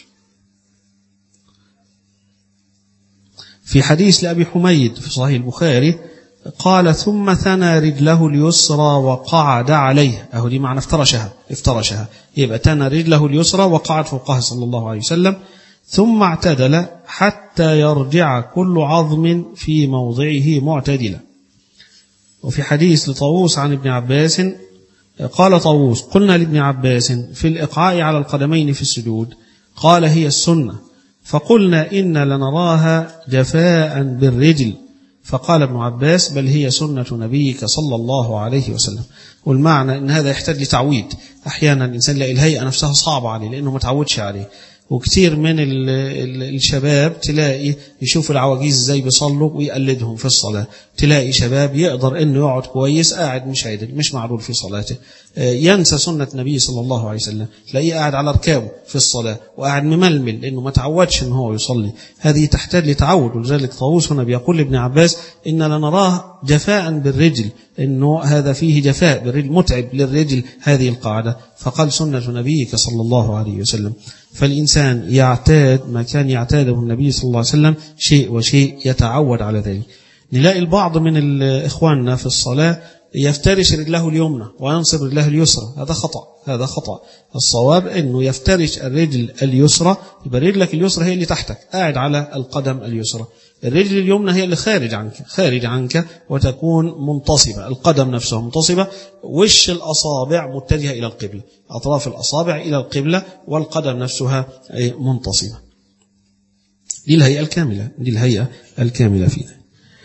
في حديث لأبي حميد في صحيح البخاري قال ثم ثنى رجله اليسرى وقعد عليها، أهو دي معنى افترشها، يبقى ثنى رجله اليسرى وقعد فوقها صلى الله عليه وسلم، ثم اعتدل حتى يرجع كل عظم في موضعه معتدلا. وفي حديث لطاووس عن ابن عباس قال طاووس قلنا لابن عباس في الإقعاء على القدمين في السجود، قال هي السنة، فقلنا إن لنراها جفاء بالرجل، فقال ابن عباس بل هي سنة نبيك صلى الله عليه وسلم. والمعنى أن هذا يحتاج لتعويد، أحيانا الإنسان لا الهيئة نفسها صعبة عليه لأنه ما تعودش عليه، وكتير من الشباب تلاقي يشوف العواجيز ازاي بيصلوا ويقلدهم في الصلاة، تلاقي شباب يقدر انه يقعد كويس قاعد مش عادل مش معدول في صلاته، ينسى سنة النبي صلى الله عليه وسلم، تلاقيه قاعد على ركابه في الصلاة وقاعد مململ لانه ما تعودش ان هو يصلي. هذه تحتاج لتعود، ولذلك طاووس هنا بيقول لابن عباس إن لنراه جفاء بالرجل، انه هذا فيه جفاء بالرجل متعب للرجل هذه القاعدة، فقال سنة نبيك صلى الله عليه وسلم. فالإنسان يعتاد ما كان يعتاده النبي صلى الله عليه وسلم شيء وشيء يتعود على ذلك. نلاقي البعض من إخواننا في الصلاة يفترش رجله اليمنى وينصب رجله اليسرى، هذا خطأ. الصواب أنه يفترش الرجل اليسرى، يبقى رجلك اليسرى هي اللي تحتك قاعد على القدم اليسرى، الرجل اليمنى هي اللي خارج عنك وتكون منتصبة، القدم نفسها منتصبة، وش الأصابع متجهة إلى القبلة، أطراف الأصابع إلى القبلة، والقدم نفسها منتصبة. دي الهيئة الكاملة فيها.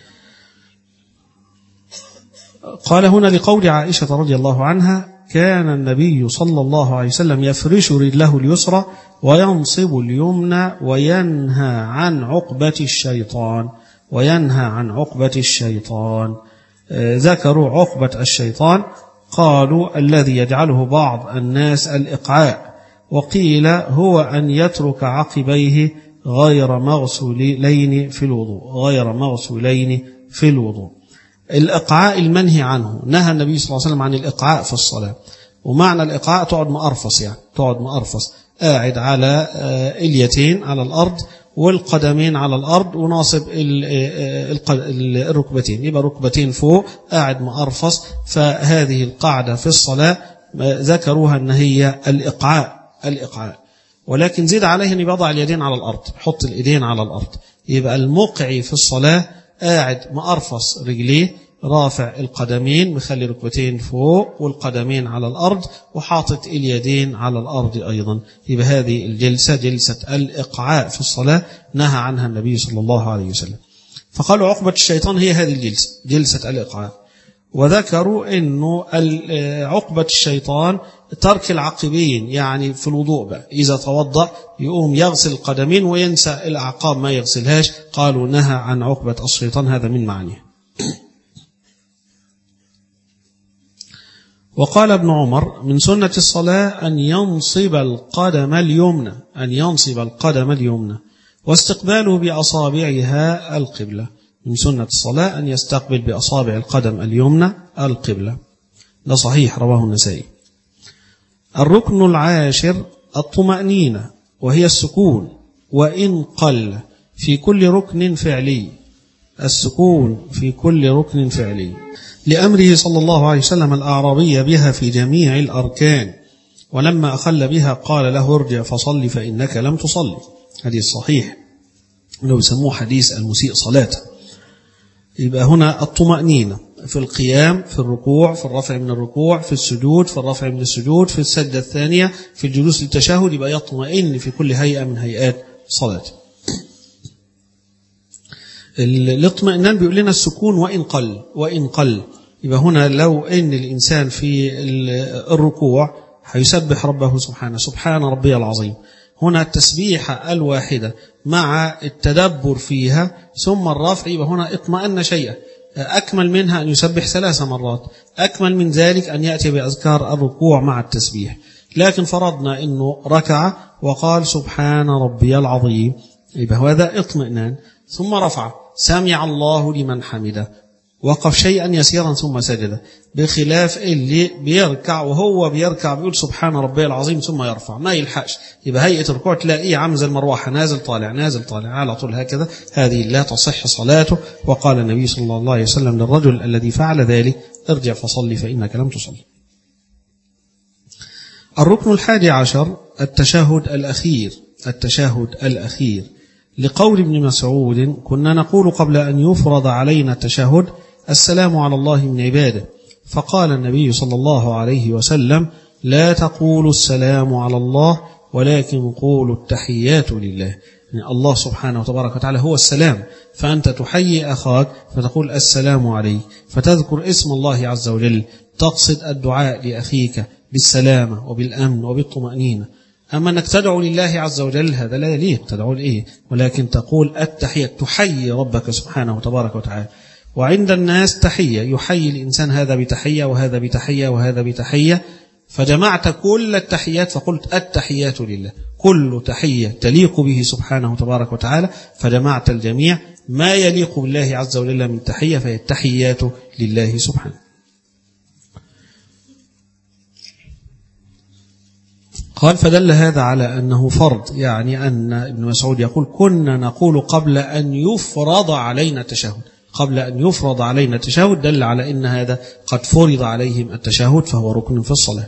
قال هنا لقول عائشة رضي الله عنها كان النبي صلى الله عليه وسلم يفرش رجله اليسرى وينصب اليمنى وينهى عن عقبة الشيطان. ذكروا عقبة الشيطان، قالوا الذي يجعله بعض الناس الإقعاء، وقيل هو أن يترك عقبيه غير مغسولين في الوضوء. الإقعاء المنهي عنه، نهى النبي صلى الله عليه وسلم عن الإقعاء في الصلاة، ومعنى الإقعاء تقعد مأرفص، قاعد على اليتين على الأرض والقدمين على الأرض وناصب الركبتين، يبقى ركبتين فوق قاعد مأرفص. فهذه القاعدة في الصلاة ذكروها أن هي الإقعاء، ولكن زيد عليه أن يضع اليدين على الأرض، حط اليدين على الأرض، يبقى المقعي في الصلاة قاعد مأرفص رجليه، رافع القدمين، مخلي ركبتين فوق والقدمين على الأرض، وحاطط اليدين على الأرض أيضا. يبقى هذه الجلسة جلسة الإقعاء في الصلاة نهى عنها النبي صلى الله عليه وسلم. فقالوا عقبة الشيطان هي هذه الجلسة، جلسة الإقعاء. وذكروا أنه عقبة الشيطان ترك العقبين، يعني في الوضوء بقى إذا توضأ يقوم يغسل القدمين وينسى الأعقاب ما يغسلهاش، قالوا نهى عن عقبة الشيطان، هذا من معانيه. وقال ابن عمر من سنة الصلاة أن ينصب القدم اليمنى واستقباله بأصابعها القبلة. من سنة الصلاة أن يستقبل بأصابع القدم اليمنى القبلة، ده صحيح رواه النسائي. الركن العاشر الطمأنينة وهي السكون وإن قل في كل ركن فعلي، السكون في كل ركن فعلي، لأمره صلى الله عليه وسلم الأعرابي بها في جميع الأركان، ولما أخل بها قال له ارجع فصل فإنك لم تصلي. حديث صحيح إنه يسموه حديث المسيء صلاته. يبقى هنا الطمأنينة في القيام، في الركوع، في الرفع من الركوع، في السجود، في الرفع من السجود، في السجدة الثانية، في الجلوس للتشهد، يبقى يطمئن في كل هيئة من هيئات صلاته. الاطمئنان بيقول لنا السكون وإن قل، وإن قل. يبقى هنا لو إن الإنسان في الركوع هيسبح ربه سبحانه، سبحان ربي العظيم، هنا التسبيحة الواحدة مع التدبر فيها ثم الرفع، يبقى هنا اطمأن شيئا. أكمل منها أن يسبح 3 مرات، أكمل من ذلك أن يأتي بأذكار الركوع مع التسبيح. لكن فرضنا أنه ركع وقال سبحان ربي العظيم، يبقى هذا اطمئنان، ثم رفع سمع الله لمن حمده، وقف شيئا يسيرا ثم سجد، بخلاف اللي بيركع وهو بيركع بيقول سبحان ربي العظيم ثم يرفع، ما يلحقش، يبقى هيئة الركوع تلاقيه عامل زي المروحة، نازل طالع نازل طالع على طول هكذا، هذه لا تصح صلاته. وقال النبي صلى الله عليه وسلم للرجل الذي فعل ذلك ارجع فصلي فإنك لم تصلي. الركن 11 التشهد الأخير، التشهد الأخير، لقول ابن مسعود كنا نقول قبل أن يفرض علينا التشهد السلام على الله من عباده، فقال النبي صلى الله عليه وسلم لا تقولوا السلام على الله ولكن قولوا التحيات لله. يعني الله سبحانه وتبارك وتعالى هو السلام، فأنت تحيي أخاك فتقول السلام عليك، فتذكر اسم الله عز وجل، تقصد الدعاء لأخيك بالسلامة وبالأمن وبالطمأنينة. أما أنك تدعو لله عز وجل هذا لا يليق، تدعو لإيه؟ ولكن تقول التحية، تحيي ربك سبحانه وتبارك وتعالى. وعند الناس تحية، يحيي الإنسان هذا بتحية وهذا بتحية وهذا بتحية، فجمعت كل التحيات فقلت التحيات لله، كل تحية تليق به سبحانه وتبارك وتعالى، فجمعت الجميع ما يليق بالله عز وجل من تحية، فهي التحيات لله سبحانه. قال فدل هذا على أنه فرض، يعني أن ابن مسعود يقول كنا نقول قبل أن يفرض علينا التشهد، قبل أن يفرض علينا التشهد، دل على أن هذا قد فرض عليهم التشهد فهو ركن في الصلاة.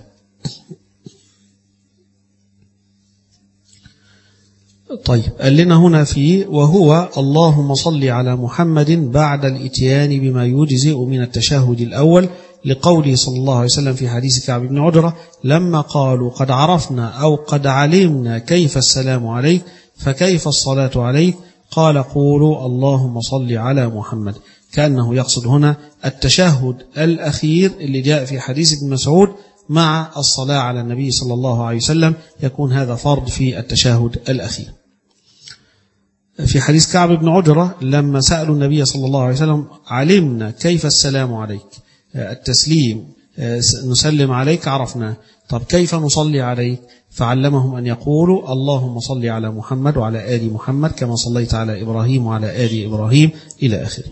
طيب قال لنا هنا فيه وهو اللهم صل على محمد بعد الاتيان بما يجزئ من التشهد الأول، لقوله صلى الله عليه وسلم في حديث كعب بن عجرة لما قالوا قد عرفنا أو قد علمنا كيف السلام عليك فكيف الصلاة عليك، قال قولوا اللهم صل على محمد، كأنه يقصد هنا التشهد الأخير اللي جاء في حديث ابن مسعود مع الصلاة على النبي صلى الله عليه وسلم، يكون هذا فرض في التشهد الأخير. في حديث كعب بن عجرة لما سألوا النبي صلى الله عليه وسلم علمنا كيف السلام عليك، التسليم نسلم عليك عرفنا، طب كيف نصلي عليك؟ فعلمهم أن يقولوا اللهم صل على محمد وعلى آل محمد كما صليت على إبراهيم وعلى آل إبراهيم إلى آخره.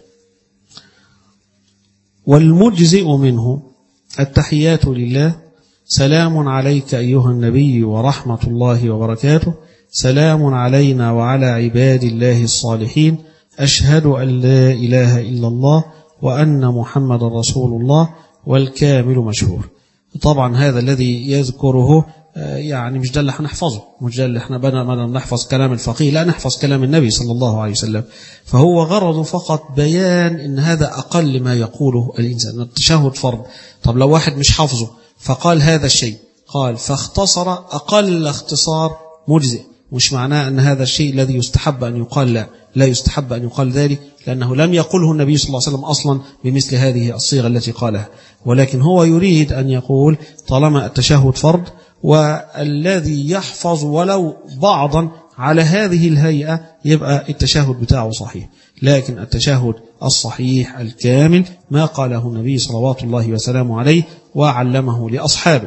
والمجزئ منه التحيات لله، سلام عليك أيها النبي ورحمة الله وبركاته، سلام علينا وعلى عباد الله الصالحين، أشهد أن لا إله إلا الله وأن محمد رسول الله، والكامل مشهور. طبعا هذا الذي يذكره يعني مش ده اللي هنحفظه، مش ده اللي احنا بدنا نحفظ كلام الفقيه، لا نحفظ كلام النبي صلى الله عليه وسلم، فهو غرضه فقط بيان ان هذا أقل ما يقوله الإنسان، التشهد فرض. طب لو واحد مش حافظه فقال هذا الشيء، قال فاختصر أقل اختصار مجزئ، مش معناه أن هذا الشيء الذي يستحب أن يقال، لا يستحب أن يقال ذلك، لأنه لم يقله النبي صلى الله عليه وسلم أصلا بمثل هذه الصيغة التي قالها، ولكن هو يريد أن يقول طالما التشهد فرض والذي يحفظ ولو بعضا على هذه الهيئة يبقى التشهد بتاعه صحيح، لكن التشهد الصحيح الكامل ما قاله النبي صلوات الله وسلامه عليه وعلمه لأصحابه.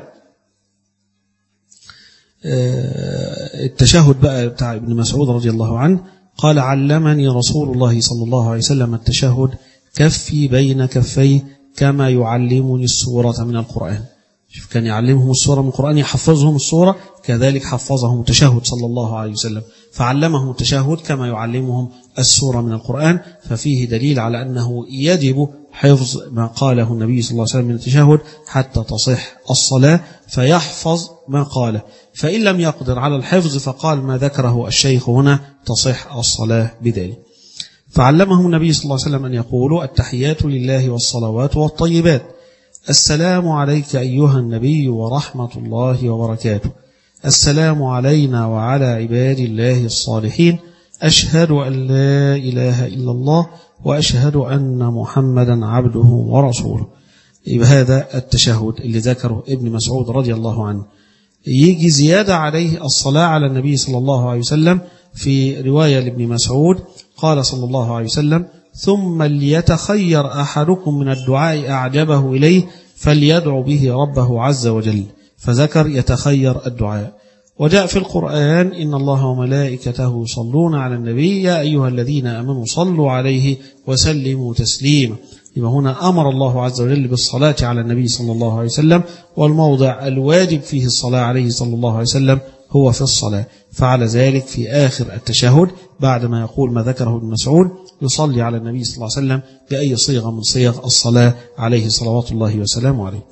التشهد بقى بتاع ابن مسعود رضي الله عنه قال علمني رسول الله صلى الله عليه وسلم التشهد كفي بين كفيه كما يعلمني السورة من القرآن. شوف كان يعلمهم السورة من القرآن، يحفظهم السورة، كذلك حفظهم التشهد صلى الله عليه وسلم، فعلمهم التشهد كما يعلمهم السورة من القرآن. ففيه دليل على أنه يجب حفظ ما قاله النبي صلى الله عليه وسلم من التشهد حتى تصح الصلاة، فيحفظ ما قاله. فإن لم يقدر على الحفظ فقال ما ذكره الشيخ هنا تصح الصلاة بذلك. فعلمهم النبي صلى الله عليه وسلم أن يقولوا التحيات لله والصلوات والطيبات، السلام عليك أيها النبي ورحمة الله وبركاته، السلام علينا وعلى عباد الله الصالحين، أشهد أن لا إله إلا الله وأشهد أن محمدا عبده ورسوله. يبقى هذا التشهد اللي ذكره ابن مسعود رضي الله عنه. يجي زيادة عليه الصلاة على النبي صلى الله عليه وسلم في رواية لابن مسعود قال صلى الله عليه وسلم ثم ليتخير أحدكم من الدعاء أعجبه إليه فليدعو به ربه عز وجل، فذكر يتخير الدعاء. وجاء في القرآن إن الله وملائكته يصلون على النبي يا أيها الذين آمنوا صلوا عليه وسلموا تسليما. يبقى هنا أمر الله عز وجل بالصلاة على النبي صلى الله عليه وسلم، والموضع الواجب فيه الصلاة عليه صلى الله عليه وسلم هو في الصلاة. فعلى ذلك في آخر التشهد بعد ما يقول ما ذكره ابن مسعود يصلي على النبي صلى الله عليه وسلم بأي صيغة من صيغ الصلاة عليه صلوات الله وسلامه عليه.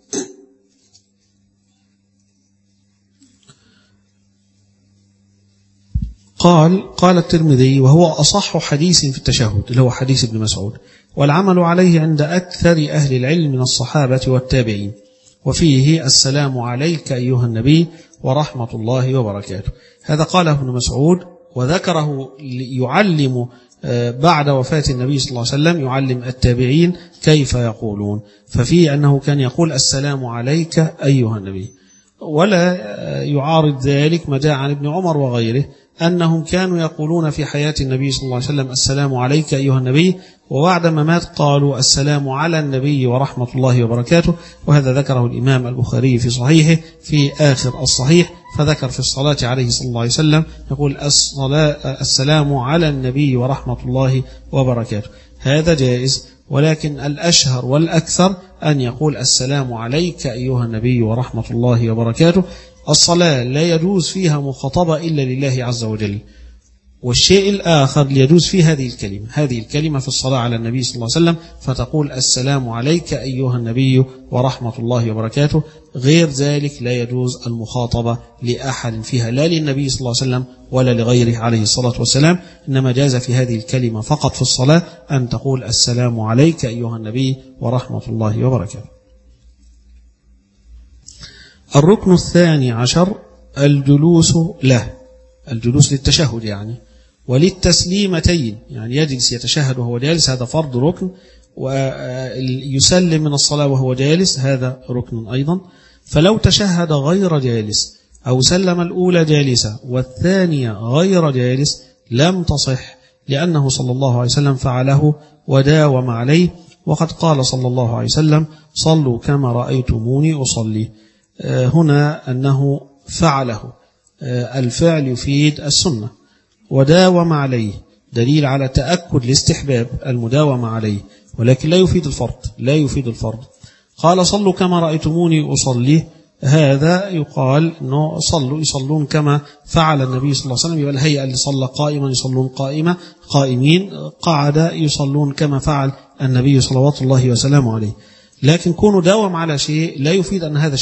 قال الترمذي وهو أصح حديث في التشهد اللي هو حديث ابن مسعود، والعمل عليه عند أكثر أهل العلم من الصحابة والتابعين، وفيه السلام عليك أيها النبي ورحمة الله وبركاته. هذا قاله ابن مسعود وذكره يعلم بعد وفاة النبي صلى الله عليه وسلم، يعلم التابعين كيف يقولون. ففيه أنه كان يقول السلام عليك أيها النبي، ولا يعارض ذلك ما جاء عن ابن عمر وغيره أنهم كانوا يقولون في حياة النبي صلى الله عليه وسلم السلام عليك أيها النبي، وبعد ما مات قالوا السلام على النبي ورحمة الله وبركاته. وهذا ذكره الإمام البخاري في صحيحه في آخر الصحيح، فذكر في الصلاة عليه صلى الله عليه وسلم يقول السلام على النبي ورحمة الله وبركاته. هذا جائز، ولكن الأشهر والأكثر أن يقول السلام عليك أيها النبي ورحمة الله وبركاته. الصلاة لا يجوز فيها مخاطبة إلا لله عز وجل. والشيء الآخر ليجوز فيه هذه الكلمة في الصلاة على النبي صلى الله عليه وسلم، فتقول السلام عليك أيها النبي ورحمة الله وبركاته. غير ذلك لا يجوز المخاطبة لأحد فيها، لا للنبي صلى الله عليه وسلم ولا لغيره عليه الصلاة والسلام، إنما جاز في هذه الكلمة فقط في الصلاة أن تقول السلام عليك أيها النبي ورحمة الله وبركاته. الركن الثاني عشر الجلوس له، الجلوس للتشهد يعني، وللتسليمتين يعني يجلس يتشهد وهو جالس، هذا فرض ركن، ويسلم من الصلاة وهو جالس هذا ركن أيضا. فلو تشهد غير جالس أو سلم الأولى جالسة والثانية غير جالس لم تصح، لأنه صلى الله عليه وسلم فعله وداوم عليه، وقد قال صلى الله عليه وسلم صلوا كما رأيتموني أصلي. هنا أنه فعله، الفعل يفيد السنة، وداوم عليه دليل على تأكد الاستحباب المداومة عليه، ولكن لا يفيد الفرض. قال صلوا كما رأيتموني أصلي، هذا يقال أنه يصلون كما فعل النبي صلى الله عليه وسلم، يبقى الهيئة اللي صلى قائما يصلون قائمين، قعد يصلون كما فعل النبي صلوات الله وسلامه عليه. لكن كونه داوم على شيء لا يفيد أن هذا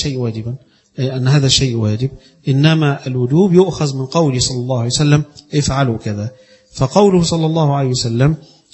شيء واجب، إنما الوجوب يؤخذ من قوله صلى الله عليه وسلم افعلوا كذا. فقوله صلى الله عليه وسلم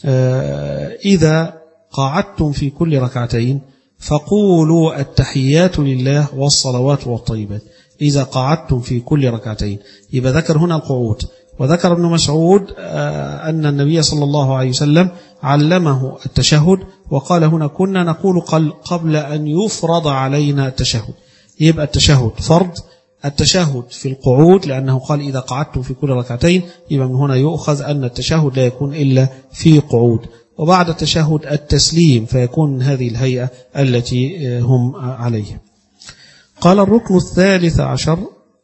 إذا قعدتم في كل ركعتين فقولوا التحيات لله والصلوات والطيبات. إذا قعدتم في كل ركعتين، يبقى ذكر هنا القعود. وذكر ابن مسعود أن النبي صلى الله عليه وسلم علمه التشهد، وقال هنا كنا نقول قبل أن يفرض علينا التشهد. يبقى التشهد فرض، التشهد في القعود، لأنه قال إذا قعدتم في كل ركعتين، يبقى من هنا يؤخذ أن التشهد لا يكون إلا في قعود. وبعد التشهد التسليم، فيكون هذه الهيئة التي هم عليها. قال الركن الثالث عشر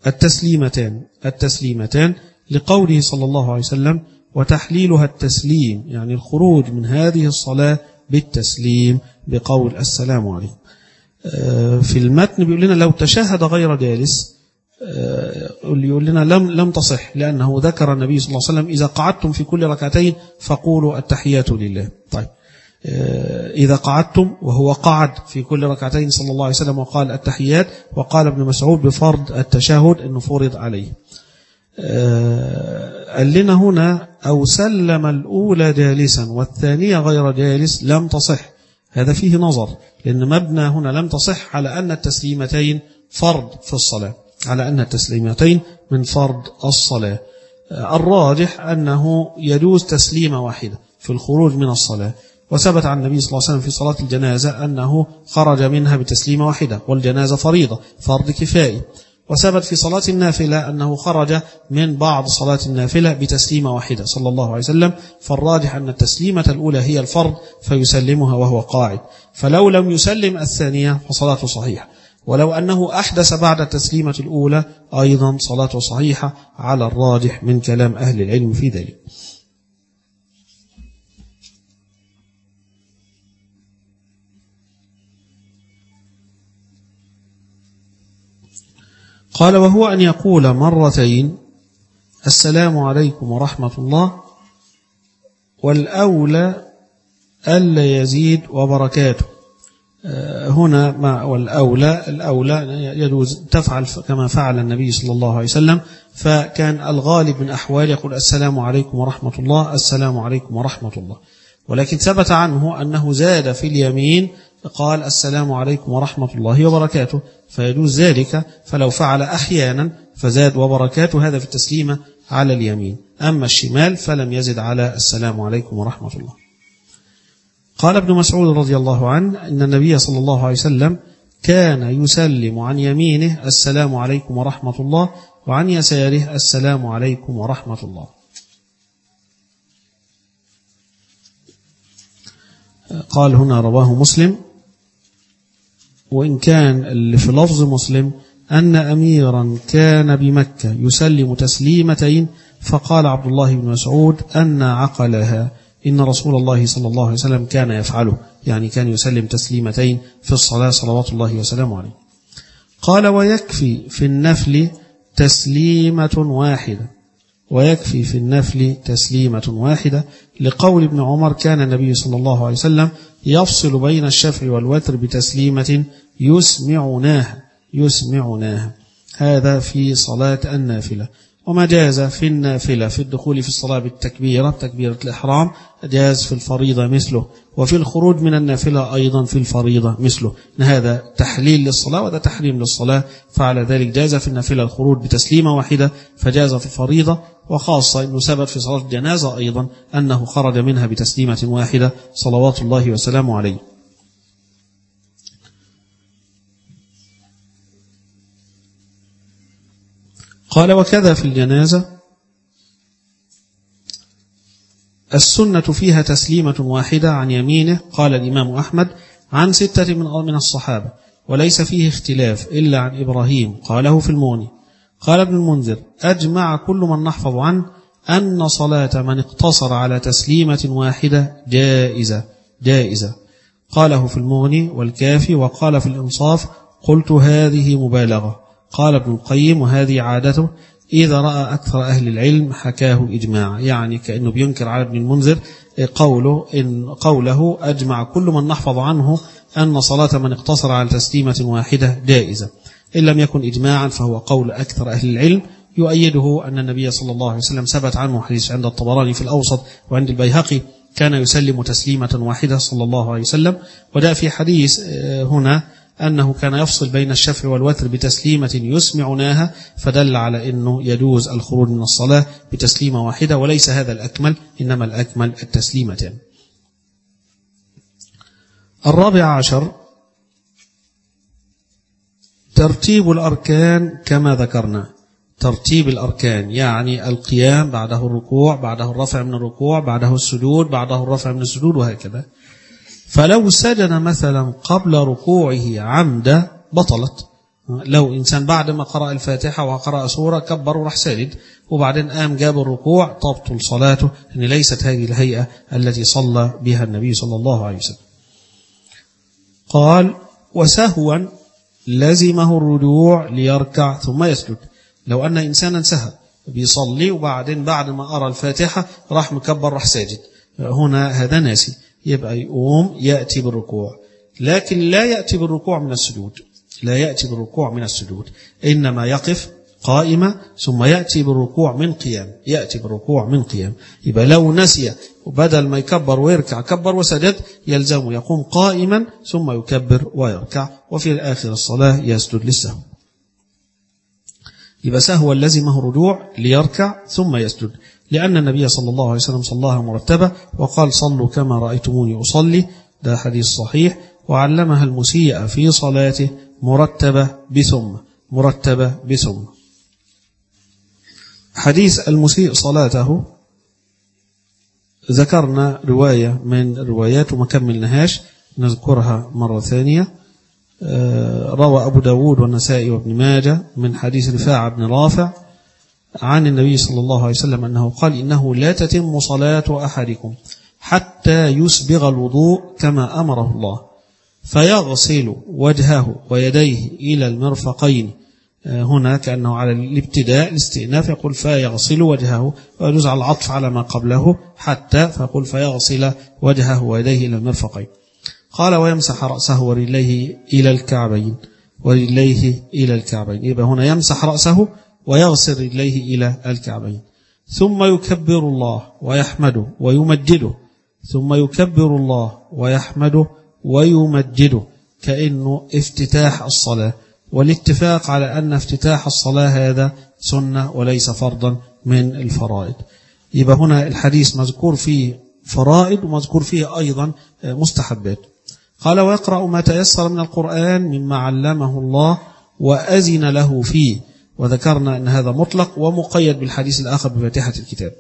التسليمتان لقوله صلى الله عليه وسلم وتحليلها التسليم، يعني الخروج من هذه الصلاة بالتسليم بقول السلام عليكم. في المتن بيقول لنا لو تشهد غير جالس يقول لنا لم تصح، لأنه ذكر النبي صلى الله عليه وسلم إذا قعدتم في كل ركعتين فقولوا التحيات لله. طيب إذا قعدتم، وهو قعد في كل ركعتين صلى الله عليه وسلم وقال التحيات، وقال ابن مسعود بفرض التشهد أنه فرض عليه. قال لنا هنا أو سلم الأولى جالسا والثانية غير جالس لم تصح. هذا فيه نظر، لأن مبنى هنا لم تصح على أن التسليمتين فرض في الصلاة، على أن التسليمتين من فرض الصلاة. الراجح أنه يجوز تسليمة واحدة في الخروج من الصلاة، وثبت عن النبي صلى الله عليه وسلم في صلاة الجنازة أنه خرج منها بتسليمة واحدة، والجنازة فريضة فرض كفائي. وثبت في صلاة النافلة أنه خرج من بعض صلاة النافلة بتسليمة واحدة صلى الله عليه وسلم. فالراجح أن التسليمة الأولى هي الفرض فيسلمها وهو قاعد، فلو لم يسلم الثانية فصلاته صحيحة، ولو أنه أحدث بعد التسليمة الأولى أيضا صلاته صحيحة على الراجح من كلام أهل العلم في ذلك. قال وهو أن يقول مرتين السلام عليكم ورحمة الله، والأولى ألا يزيد وبركاته. هنا مع الأولى يجوز تفعل كما فعل النبي صلى الله عليه وسلم، فكان الغالب من أحوال يقول السلام عليكم ورحمة الله، السلام عليكم ورحمة الله. ولكن ثبت عنه أنه زاد في اليمين قال السلام عليكم ورحمة الله وبركاته، فيجوز ذلك. فلو فعل أحيانا فزاد وبركاته، هذا في التسليمة على اليمين. أما الشمال فلم يزد على السلام عليكم ورحمة الله. قال ابن مسعود رضي الله عنه إن النبي صلى الله عليه وسلم كان يسلم عن يمينه السلام عليكم ورحمة الله، وعن يساره السلام عليكم ورحمة الله. قال هنا رواه مسلم، وإن كان اللي في لفظ مسلم أن أميرا كان بمكة يسلم تسليمتين، فقال عبد الله بن مسعود أن عقلها، إن رسول الله صلى الله عليه وسلم كان يفعله، يعني كان يسلم تسليمتين في الصلاة صلوات الله وسلامه عليه. قال ويكفي في النفل تسليمة واحدة، ويكفي في النفل تسليمة واحدة، لقول ابن عمر كان النبي صلى الله عليه وسلم يفصل بين الشفع والوتر بتسليمة يسمعناها. هذا في صلاة النافلة. وما جاز في النافلة في الدخول في الصلاة بالتكبيرة، تكبيرة الإحرام، جاز في الفريضة مثله، وفي الخروج من النافلة أيضا في الفريضة مثله. هذا تحليل للصلاة وهذا تحريم للصلاة، فعلى ذلك جاز في النافلة الخروج بتسليمة واحدة، فجاز في الفريضة. وخاصة أنه ثبت في صلاة الجنازة أيضا أنه خرج منها بتسليمة واحدة صلوات الله وسلامه عليه. قال وكذا في الجنازة السنة فيها تسليمة واحدة عن يمينه، قال الإمام أحمد عن 6 من الصحابة، وليس فيه اختلاف إلا عن إبراهيم، قاله في المغني. قال ابن المنذر أجمع كل من نحفظ عنه أن صلاة من اقتصر على تسليمة واحدة جائزة. قاله في المغني والكافي، وقال في الإنصاف قلت هذه مبالغة. قال ابن القيم وهذه عادته، إذا رأى أكثر أهل العلم حكاه إجماع، يعني كأنه بينكر على ابن المنذر قوله أجمع كل من نحفظ عنه أن صلاة من اقتصر على تسليمة واحدة جائزة. إن لم يكن إجماعا فهو قول أكثر أهل العلم، يؤيده أن النبي صلى الله عليه وسلم ثبت عنه حديث عند الطبراني في الأوسط وعند البيهقي كان يسلم تسليمة واحدة صلى الله عليه وسلم. وجاء في حديث هنا أنه كان يفصل بين الشفع والوتر بتسليمة يسمعناها، فدل على أنه يجوز الخروج من الصلاة بتسليمة واحدة، وليس هذا الأكمل، إنما الأكمل التسليمتين. 14 ترتيب الأركان كما ذكرنا. ترتيب الأركان يعني القيام، بعده الركوع، بعده الرفع من الركوع، بعده السجود، بعده الرفع من السجود، وهكذا. فلو سجد مثلا قبل ركوعه عمدا بطلت. لو إنسان بعد ما قرأ الفاتحة وقرأ سورة كبر وراح ساجد وبعدين قام جاب الركوع، تبطل صلاته، إن ليست هذه الهيئة التي صلى بها النبي صلى الله عليه وسلم. قال وسهوا لزمه الرجوع ليركع ثم يسجد. لو أن إنسانا سهى بيصلي وبعدين بعد ما أرى الفاتحة راح مكبر راح ساجد، هنا هذا ناسي، يبقى يقوم يأتي بالركوع، لكن لا يأتي بالركوع من السجود، لا يأتي بالركوع من السجود، إنما يقف قائمة ثم يأتي بالركوع من قيام، يأتي بالركوع من قيام. يبقى لو نسي وبدل ما يكبر ويركع كبر وسجد، يلزم يقوم قائما ثم يكبر ويركع، وفي آخر الصلاة يسجد للسهو. يبقى سهوا لزمه الرجوع ليركع ثم يسجد، لأن النبي صلى الله عليه وسلم صلاها مرتبة وقال صلوا كما رأيتموني أصلي، ده حديث صحيح. وعلمها المسيء في صلاته مرتبة بثم، مرتبة بثم. حديث المسيء صلاته ذكرنا رواية من الروايات وما كملناهاش، نذكرها مرة ثانية. روى أبو داود والنسائي وابن ماجه من حديث رفاعة بن رافع عن النبي صلى الله عليه وسلم أنه قال إنه لا تتم صلاة أحدكم حتى يسبغ الوضوء كما أمره الله، فيغسل وجهه ويديه إلى المرفقين. هنا كأنه على الابتداء الاستئناف، يقول فيغسل وجهه، ويجوز على العطف على ما قبله حتى، فيقول فيغسل وجهه ويديه إلى المرفقين. قال ويمسح رأسه ورجليه إلى الكعبين، ورجليه إلى الكعبين. يبقى هنا يمسح رأسه ويغسل رجليه إلى الكعبين، ثم يكبر الله ويحمده ويمجده، ثم يكبر الله ويحمده ويمجده، كأنه افتتاح الصلاة. والاتفاق على أن افتتاح الصلاة هذا سنة وليس فرضا من الفرائض. يبقى هنا الحديث مذكور فيه فرائض ومذكور فيه أيضا مستحبات. قال ويقرأ ما تيسر من القرآن مما علمه الله وأذن له فيه، وذكرنا أن هذا مطلق ومقيد بالحديث الآخر بفاتحة الكتاب.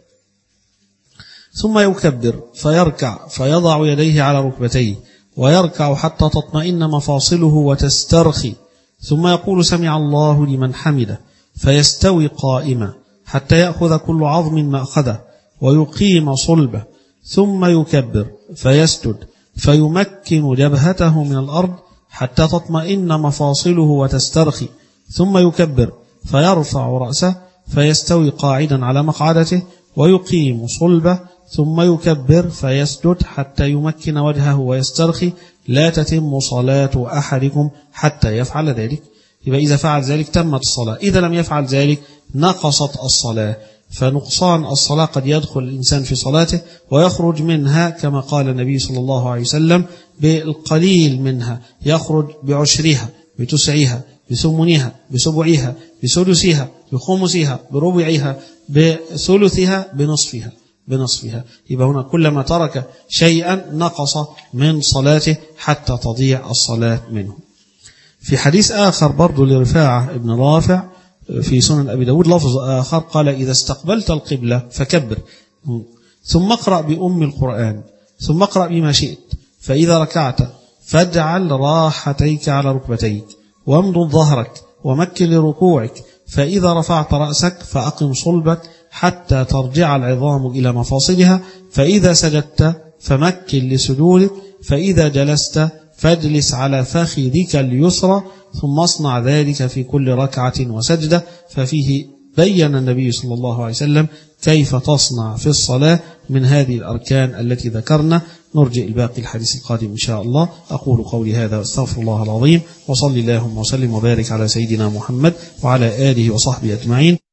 ثم يكبر فيركع فيضع يديه على ركبتيه ويركع حتى تطمئن مفاصله وتسترخي، ثم يقول سمع الله لمن حمده، فيستوي قائما حتى يأخذ كل عظم ما أخذه ويقيم صلبه، ثم يكبر فيسجد فيمكن جبهته من الأرض حتى تطمئن مفاصله وتسترخي، ثم يكبر فيرفع رأسه فيستوي قاعدا على مقعدته ويقيم صلبه، ثم يكبر فيسجد حتى يمكن وجهه ويسترخي. لا تتم صلاة أحدكم حتى يفعل ذلك. يبقى إذا فعل ذلك تمت الصلاة، إذا لم يفعل ذلك نقصت الصلاة. فنقصان الصلاة قد يدخل الإنسان في صلاته ويخرج منها كما قال النبي صلى الله عليه وسلم بالقليل منها، يخرج بعشرها بتسعها بثمنها بسبعها بسدسها بخمسها بربعها بثلثها بنصفها. يبقى هنا كلما ترك شيئا نقص من صلاته حتى تضيع الصلاة منه. في حديث آخر برضو لرفاعة ابن رافع في سنن أبي داود لفظ آخر قال إذا استقبلت القبلة فكبر، ثم اقرأ بأم القرآن، ثم اقرأ بما شئت، فإذا ركعت فاجعل راحتيك على ركبتيك وامضض ظهرك ومكن لركوعك، فإذا رفعت رأسك فأقم صلبك حتى ترجع العظام إلى مفاصلها، فإذا سجدت فمكن لسجودك، فإذا جلست فاجلس على فخذك اليسرى، ثم اصنع ذلك في كل ركعة وسجدة. ففيه بين النبي صلى الله عليه وسلم كيف تصنع في الصلاة من هذه الأركان التي ذكرنا. نرجع الباقي الحديث القادم إن شاء الله. أقول قولي هذا واستغفر الله العظيم، وصلي اللهم وسلم وبارك على سيدنا محمد وعلى آله وصحبه أجمعين.